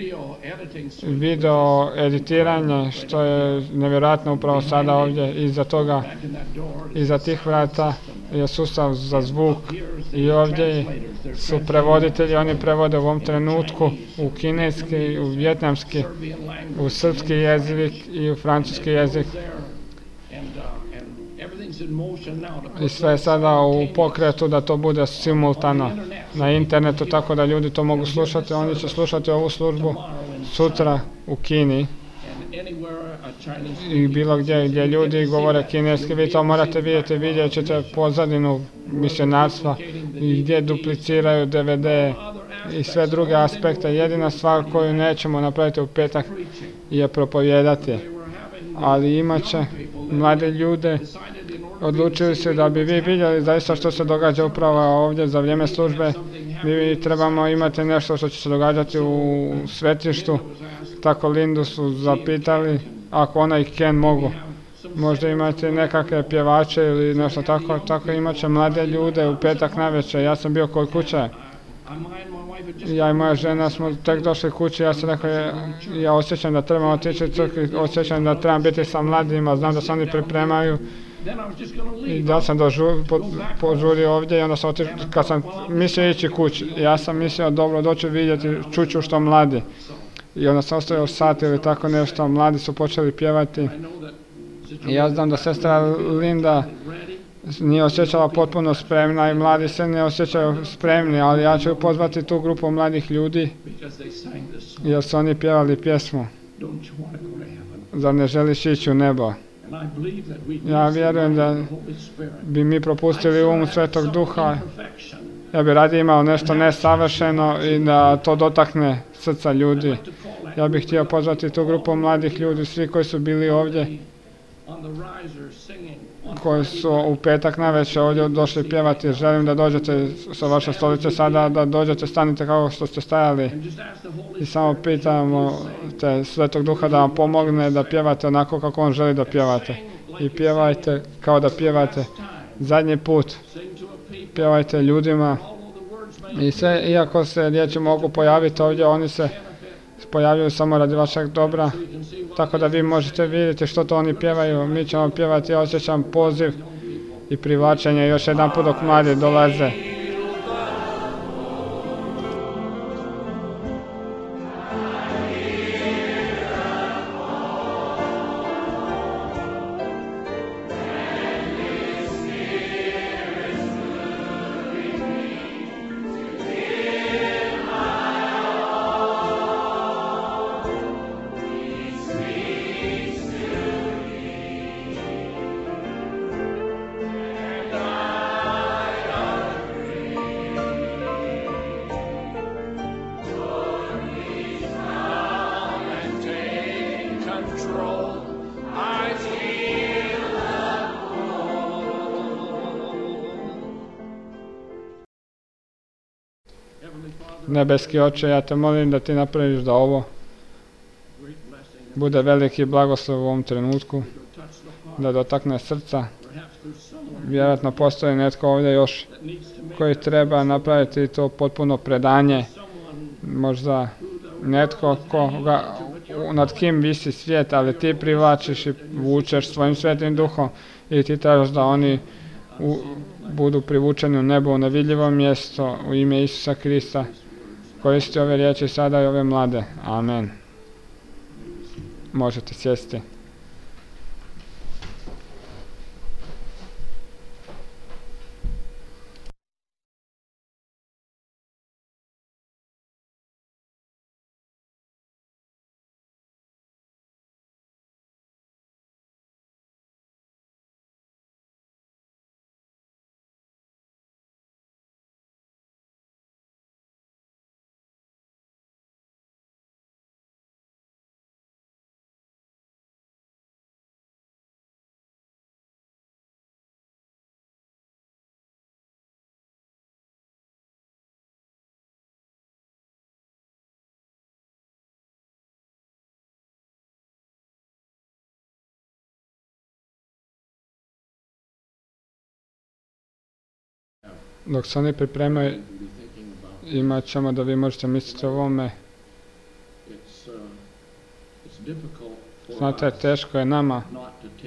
video editiranje, što je nevjerojatno upravo sada ovdje, iza toga, iza tih vrata, je sustav za zvuk i ovdje su prevoditelji, oni prevode u ovom trenutku u kineski, u vjetnamski, u srpski jezik i u francuski jezik. I sve je sada u pokretu da to bude simultano na internetu, tako da ljudi to mogu slušati. Oni će slušati ovu službu sutra u Kini i bilo gdje gdje ljudi govore kineski. Vi to morate vidjeti, vidjet ćete pozadinu misionarstva i gdje dupliciraju D V D i sve druge aspekte. Jedina stvar koju nećemo napraviti u petak je propovijedati, ali imat će mlade ljude. Odlučili su da bi vi vidjeli zaista što se događa upravo ovdje za vrijeme službe. Mi trebamo imati nešto što će se događati u svetištu. Tako Lindu su zapitali ako ona i Ken mogu. Možda imate nekakve pjevače ili nešto tako. Tako imat će mlade ljude u petak navečer. Ja sam bio kod kuće. Ja i moja žena smo tek došli kući, ja sam rekao, ja, ja osjećam da trebam otići u crkvi, osjećam da trebam biti sa mladima, znam da se oni pripremaju. I da sam dožu, po, požurio ovdje i onda sam otišao, kad sam mislio ići kući, ja sam mislio dobro doću vidjeti, čuću što mladi. I onda sam ostavio sat ili tako nešto, mladi su počeli pjevati. I ja znam da sestra Linda nije osjećala potpuno spremna i mladi se ne osjećaju spremni, ali ja ću pozvati tu grupu mladih ljudi jer su oni pjevali pjesmu Zar ne želiš ići u nebo? Ja vjerujem da bi mi propustili um Svetog Duha. Ja bi radije imao nešto nesavršeno i da to dotakne srca ljudi. Ja bih htio pozvati tu grupu mladih ljudi, svi koji su bili ovdje, koji su u petak navečer ovdje došli pjevati. Želim da dođete sa vaše stolice sada, da dođete, stanite kako što ste stajali i samo pitamo te Svetog Duha da vam pomogne da pjevate onako kako on želi da pjevate. I pjevajte kao da pjevate zadnji put. Pjevajte ljudima i sve, iako se riječi mogu pojaviti ovdje, oni se pojavljuju samo radi vašeg dobra, tako da vi možete vidjeti što to oni pjevaju. Mi ćemo pjevati, ja osjećam poziv i privlačenje još jedan put dok mladi dolaze. Nebeski Oče, ja te molim da ti napraviš da ovo bude veliki blagoslov u ovom trenutku, da dotakne srca. Vjerojatno postoji netko ovdje još koji treba napraviti to potpuno predanje. Možda netko koga, nad kim visi svijet, ali ti privlačiš i vučeš svojim svetim duhom i ti tražiš da oni u, budu privučeni u nebo, u nevidljivo mjesto, u ime Isusa Krista. Koristi ove riječi sada i ove mlade. Amen. Možete sjesti. Dok se oni pripremaju, imat ćemo da vi možete misliti o ovome. Znate, teško je nama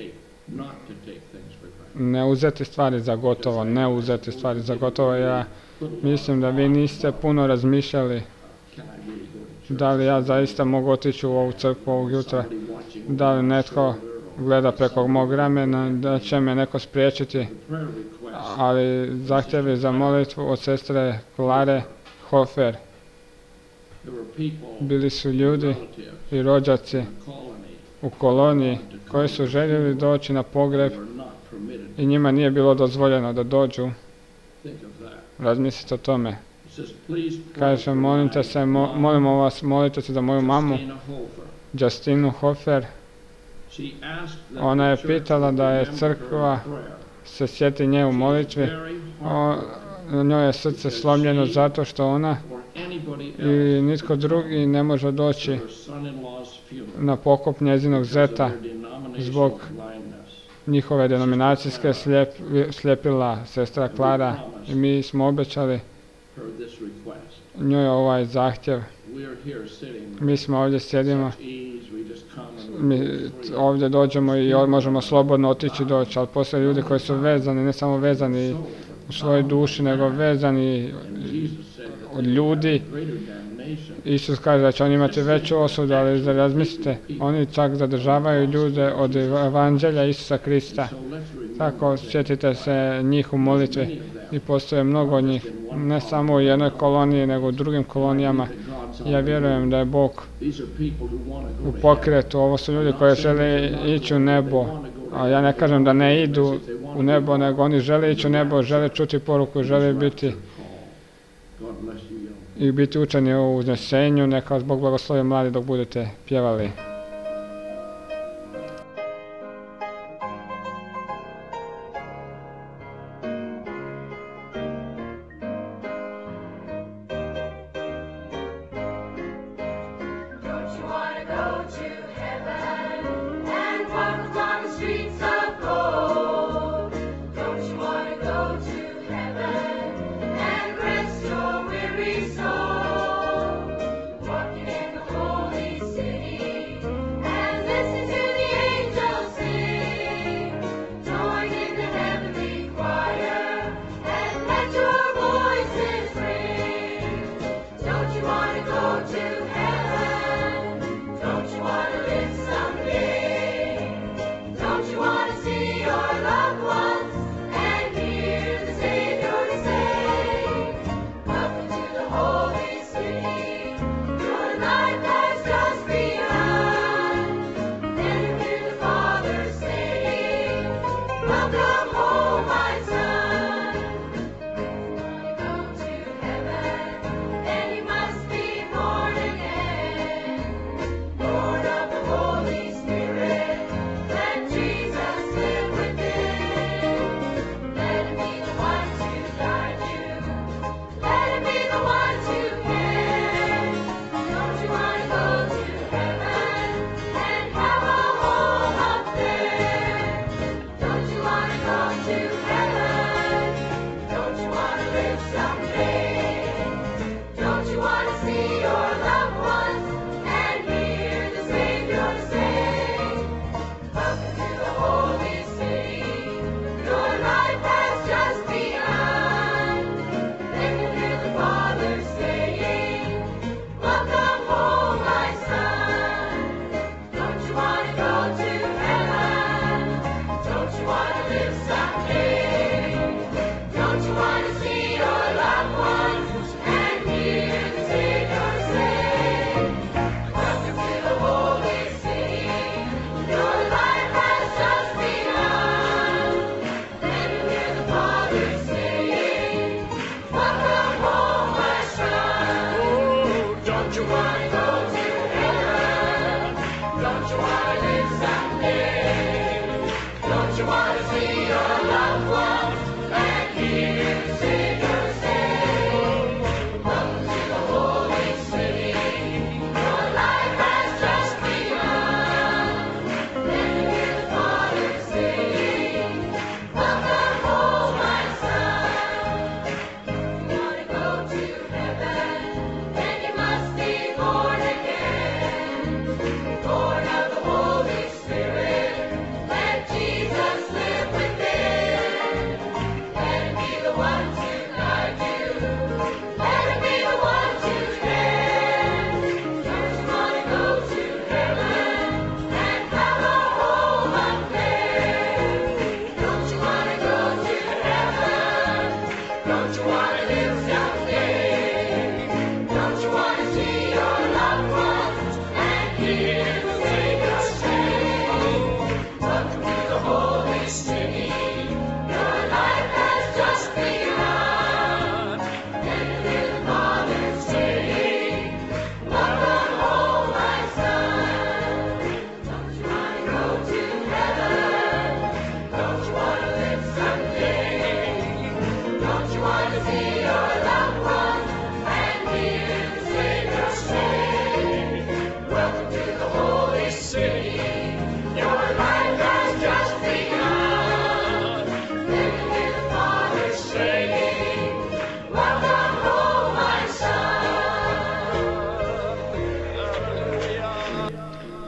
not to take things for granted. ne uzeti stvari za gotovo, ne uzeti stvari za gotovo. Ja mislim da vi niste puno razmišljali Can I really go to church? da li ja zaista mogu otići u ovu crkvu ovog jutra, Somebody watching da li netko or gleda preko mog ramena, da će me neko spriječiti, prayer requests. ali zahtjevi za molitvu od sestre Klare Hofer. There were people, Bili su ljudi relatives i rođaci in the colony u koloniji koji su željeli doći na pogreb who were not permitted. i njima nije bilo dozvoljeno da dođu. Think of that. Razmislite o tome. It says, please pray Kaže, for molim te my se, mo- mom, molimo vas, molite se za moju mamu, Justina Hofer. Justinu Hofer. She asked that Ona the je church pitala da je remember her crkva in prayer. se sjeti nje u molitvi. Very O, hard njoj je srce slomljeno zato što ona for anybody i else nitko drugi ne može to doći her son-in-law's funeral na pokop njezinog because of zeta their denominational zbog blindness. njihove denominacijske slijep, slijepila sestra Klara i mi smo obećali Her this request. njoj ovaj zahtjev. We are here sitting Mi smo ovdje sjedimo, such ease, we just come and mi we're free. ovdje dođemo i o- možemo slobodno otići doći, ali postoje ljudi koji su vezani, ne samo vezani u svojoj duši, nego vezani And Jesus said that od they ljudi. have greater damnation. Isus kaže da će oni imati veću osudu, ali da razmislite, oni čak zadržavaju ljude od evanđelja Isusa Krista. So let's remember Tako sjetite se njih u molitvi i postoje mnogo od njih, ne samo u jednoj koloniji, nego u drugim kolonijama. that God's on Ja the vjerujem move. da je Bog These are people who want to go u to pokretu, ovo su ljudi koji žele ići u nebo. A ja ne kažem da ne idu u nebo, nego oni žele ići u nebo, žele čuti poruku, žele biti heaven. God bless you, young. i biti učeni u uznesenju. Neka vas Bog blagoslovi mladi dok budete pjevali. Don't you wanna go to heaven and walk on the streets of gold? Don't you wanna go to heaven and rest your weary soul? Walking in the holy city,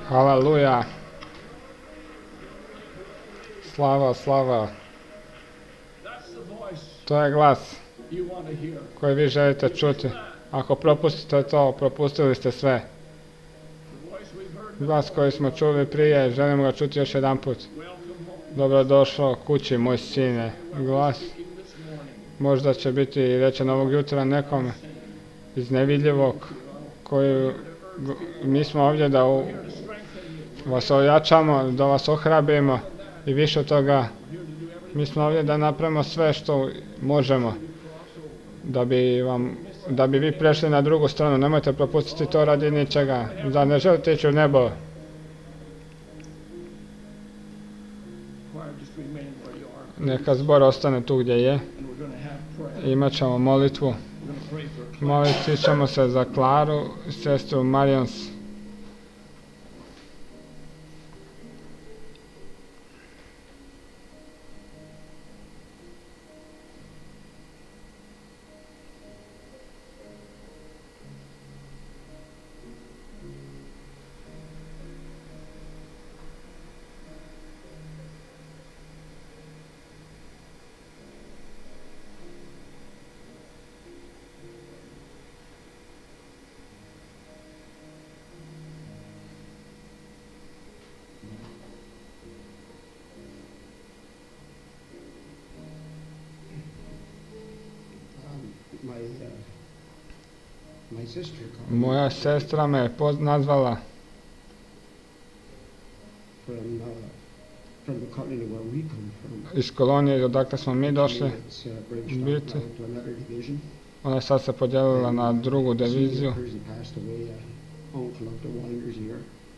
Haleluja. Slava, slava. That's the voice To je glas you want to hear. koji vi želite čuti. Ako propustite to, propustili ste sve. The voice we've heard. Glas koji smo čuli prije, želimo ga čuti još jedan put. Welcome home. Dobrodošao kući, moj sine. Glas Speaking this morning. možda će biti i rečen ovog jutra nekome iz nevidljivog, koju g- mi smo ovdje da u- vas ojačamo, da vas ohrabrimo i više od toga. Mi smo ovdje da napravimo sve što možemo da bi vam, da bi vi prešli na drugu stranu. Nemojte propustiti to radi ničega. Da ne želite ići u nebo. Choir, just remain where you are. Neka zbor ostane tu gdje je. And we're going to have prayer. Imat ćemo molitvu. We're going to pray for Claire. Moliti ćemo se za Klaru, sestru Marijans. Um, my uh, my sister called Moja sestra me je poz- nazvala from uh, from the colony where we come from. iz kolonije odakle smo mi došli. It's uh, branched Biti. off now to another division. Ona je sad se podijelila na drugu diviziju. He passed away. Uh, uncle of the Winders here.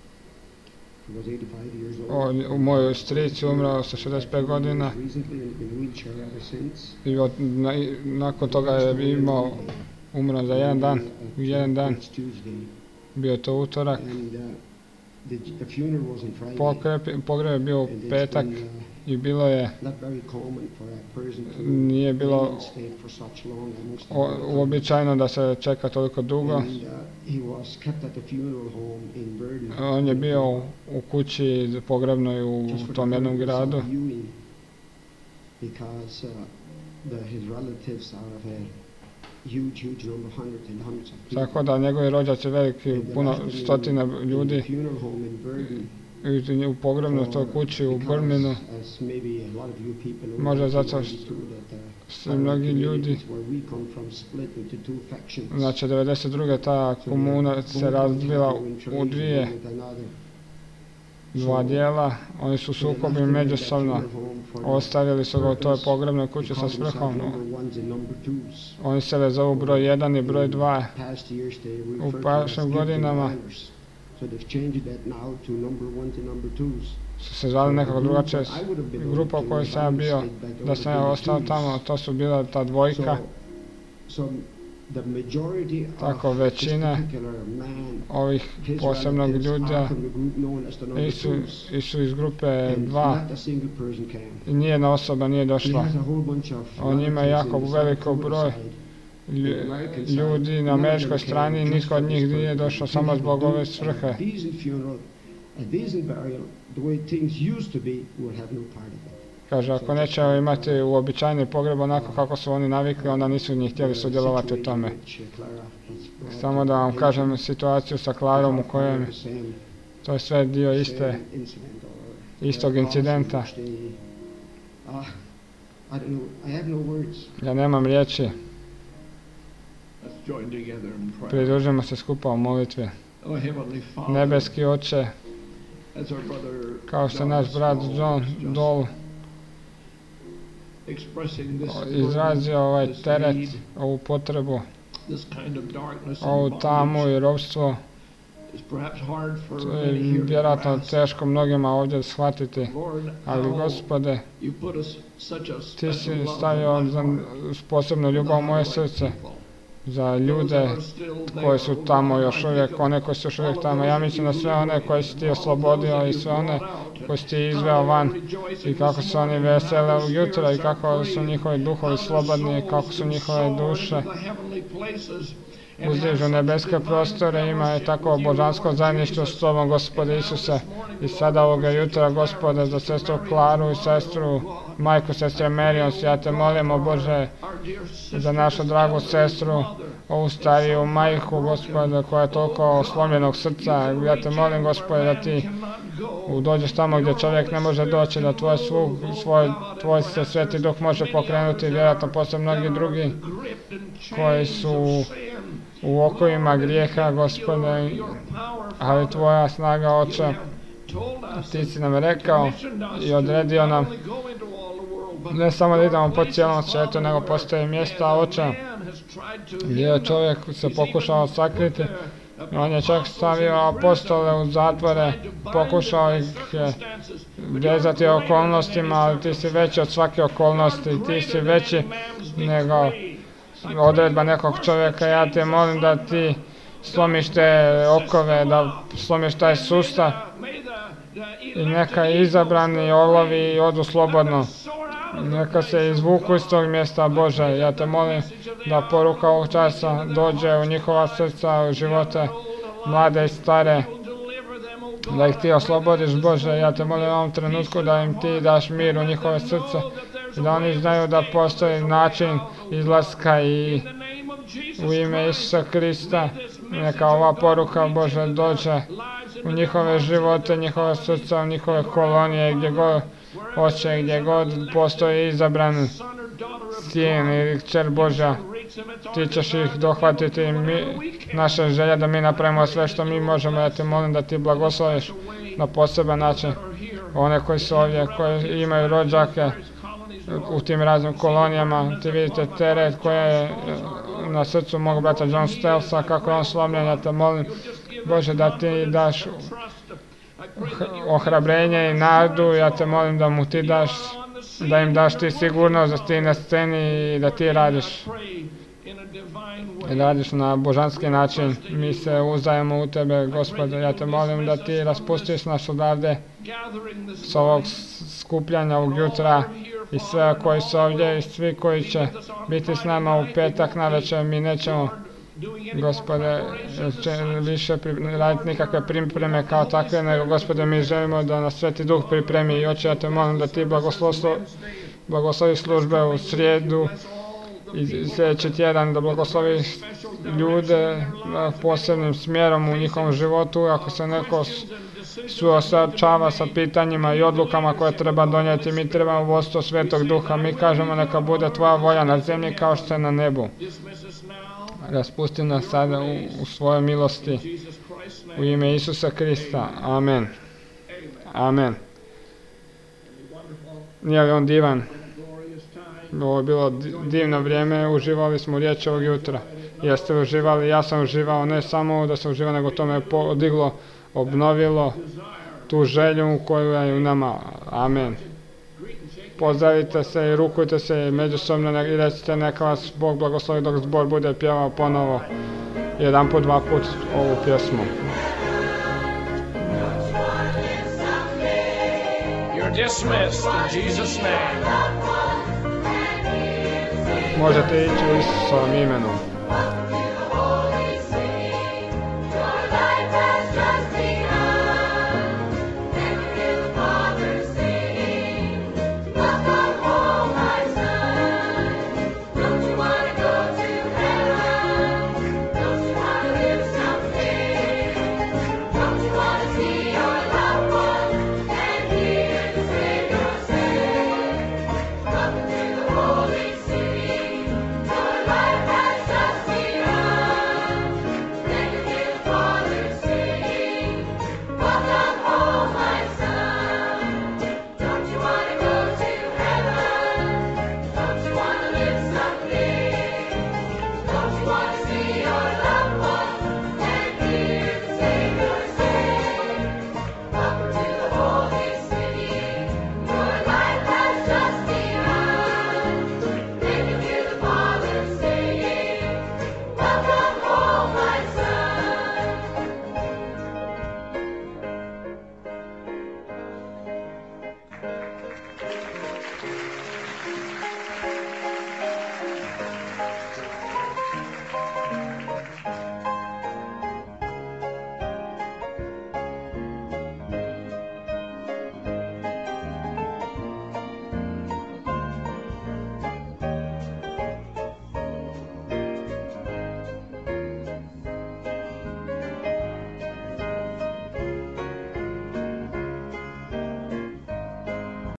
He was eighty-five years old. O, u mojoj strici umrao sa šezdeset pet godina Recently and been in a wheelchair ever since. i od, na, i nakon toga je imao, umro za jedan dan, u jedan dan, It's Tuesday. bio je to utorak. And uh, the, the funeral was on Friday. Pogreb, pogreb je bio u And it's petak been, uh, i bilo je, not very common for a person to nije bilo remain in state for such long, almost a o, lifetime. uobičajeno da se čeka toliko dugo. And uh, he was kept at the funeral home in Burden. On je bio u, u kući pogrebnoj u just for tom the jednom purpose of gradu. viewing, because uh, the, his relatives are of a huge, huge number, hundreds and hundreds of people. Tako da njegovi rođaci veliki, And they puno left him in- stotina in the ljudi funeral home in Burden. i u pogrebnoj toj kući u Because, Birminu. as maybe a lot of you people know, Možda zato nineteen što ninety-two that, uh, svi our mnogi ljudi, communities where we come from split into two factions. znači devedeset druge ta So komuna they se both razvila have no u interaction dvije, one with another. dva dijela. Oni su So they sukobi left him in that međusobno. funeral home for the Ostavili su ga u toj purpose pogrebnoj to kući sa call themselves svrhom. number ones and number twos. Oni se zovu broj jedan i broj dva. Past years they U refer to as prošlim gifted godinama minors. So they've changed that now to number ones and number twos. su se zvali nekako drugačije. I would have been Grupa u kojoj sam ja bio, da sam ja ostao tamo, to su bila ta dvojka. So, so the majority Tako of većina this particular man, ovih his posebnog relatives ljudi are from the group known as the number isu, twos. isu iz grupe And dva not a single person came. i nijedna osoba nije He došla. has a whole bunch of On ima relatives jako in the veliko Vancouver broj side. lju- ljudi na američkoj strani, niko od njih nije došao samo zbog ove svrhe. A decent funeral, a decent burial, the way things used to be, will have no part of it. Kaže, ako neće imati uobičajeni pogreb onako kako su oni navikli, onda nisu ni htjeli sudjelovati u tome. Samo da vam kažem situaciju sa Klarom u kojem to je sve dio iste, istog incidenta. Ja nemam riječi, Let's join together in prayer. pridružimo se skupa u molitvi. Oh, Heavenly Father, Nebeski Oče, as our brother kao što je John naš brat Stoll John just Dole expressing this izrazio burden, ovaj this teret, need, ovu potrebu, this kind of darkness ovu and tamu bondage i robstvo, is perhaps hard for to many here je to vjerojatno grasp. teško mnogima ovdje shvatiti. Lord, Ali how Gospode, you put us such a Ti special si love stavio in my za heart posebnu ljubav u moje for the srce highway people. za Those ljude that are still there, koji su oh tamo God, još I think uvijek, of one koji su još uvijek all of tamo. those Ja that mislim na you sve one liberated, koje si ti all of those oslobodio that i you sve one brought out, koje si ti how izveo they van are rejoicing i kako this se oni morning, vesele how their ujutro i spirits are kako su free, njihovi duhovi how their slobodni i souls kako su can njihove soar duše into the heavenly places uzdižu nebeske prostore, imaju tako božansko zajedništvo s Tobom, Gospode Isuse. I sada ovoga jutra, Gospode, za sestru Klaru i sestru, majku sestre Marions, ja te molim, o Bože, za našu dragu sestru, ovu stariju majku, Gospode, koja je toliko slomljenog srca. Ja te molim, Gospode, da ti dođeš tamo gdje čovjek ne može doći, da tvoj sluh, svoj, tvoj se Sveti Duh može pokrenuti, vjerojatno postoje mnogi drugi koji su u okovima grijeha, Gospode, ali tvoja snaga, Oče, ti si nam rekao i odredio nam ne samo da idemo po cijelom svijetu, nego postoje mjesta, Oče, gdje je čovjek se pokušao sakriti. On je čak stavio apostole u zatvore, pokušao ih vezati okolnostima, ali ti si veći od svake okolnosti, ti si veći nego odredba nekog čovjeka. Ja te molim da ti slomiš te okove, da slomiš taj sustav i neka izabrani olovi odu slobodno. Neka se izvuku iz tog mjesta, Bože. Ja te molim da poruka ovog časa dođe u njihova srca, u živote mlade i stare, da ih ti oslobodiš, Bože. Ja te molim u ovom trenutku da im ti daš mir u njihove srce i da oni znaju da postoji način izlaska i u ime Isusa Krista neka ova poruka, Bože, dođe u njihove živote, njihove srca, u njihove kolonije, gdje god Oče, gdje god postoji izabran sin ili kćer Božja, ti ćeš ih dohvatiti. Mi, naša želja da mi napravimo sve što mi možemo. Ja te molim da ti blagosloviš na poseban način one koji su ovdje, koji imaju rođake u tim raznim kolonijama. Ti vidite teret koji je na srcu mog brata John Stelsa, kako je on slomljen. Ja te molim, Bože, da ti daš ohrabrenje i nadu. Ja te molim da mu ti daš, da im daš ti sigurnost da ti na sceni i da ti radiš. Radiš na božanski način. Mi se uzdajemo u tebe, Gospode. Ja te molim da ti raspustiš nas odavde s ovog skupljanja ovog jutra i sve koji su ovdje i svi koji će biti s nama u petak navečer. Mi nećemo, Gospode, više raditi nikakve pripreme kao takve, nego, Gospode, mi želimo da nas Sveti Duh pripremi. I Oče, ja te molim da ti blagosloviš službe u srijedu i sljedeći tjedan, da blagosloviš ljude posebnim smjerom u njihovom životu. Ako se neko suočava sa pitanjima i odlukama koje treba donijeti, mi trebamo vodstvo Svetog Duha. Mi kažemo neka bude tvoja volja na zemlji kao što je na nebu. Raspusti nas sada u, u svojoj milosti. U ime Isusa Krista. Amen. Amen. Nije li on divan? Ovo je bilo divno vrijeme, uživali smo u riječi ovog jutra. Jeste uživali, ja sam uživao, ne samo da sam uživao, nego to me podiglo, obnovilo tu želju koju je u nama. Amen. Pozdravite se i rukujte se međusobno i recite neka vas Bog blagoslovi dok zbor bude pjevao ponovo jedan put, dva put ovu pjesmu. You're dismissed in Jesus' name. Možete ići u Isusovom imenu.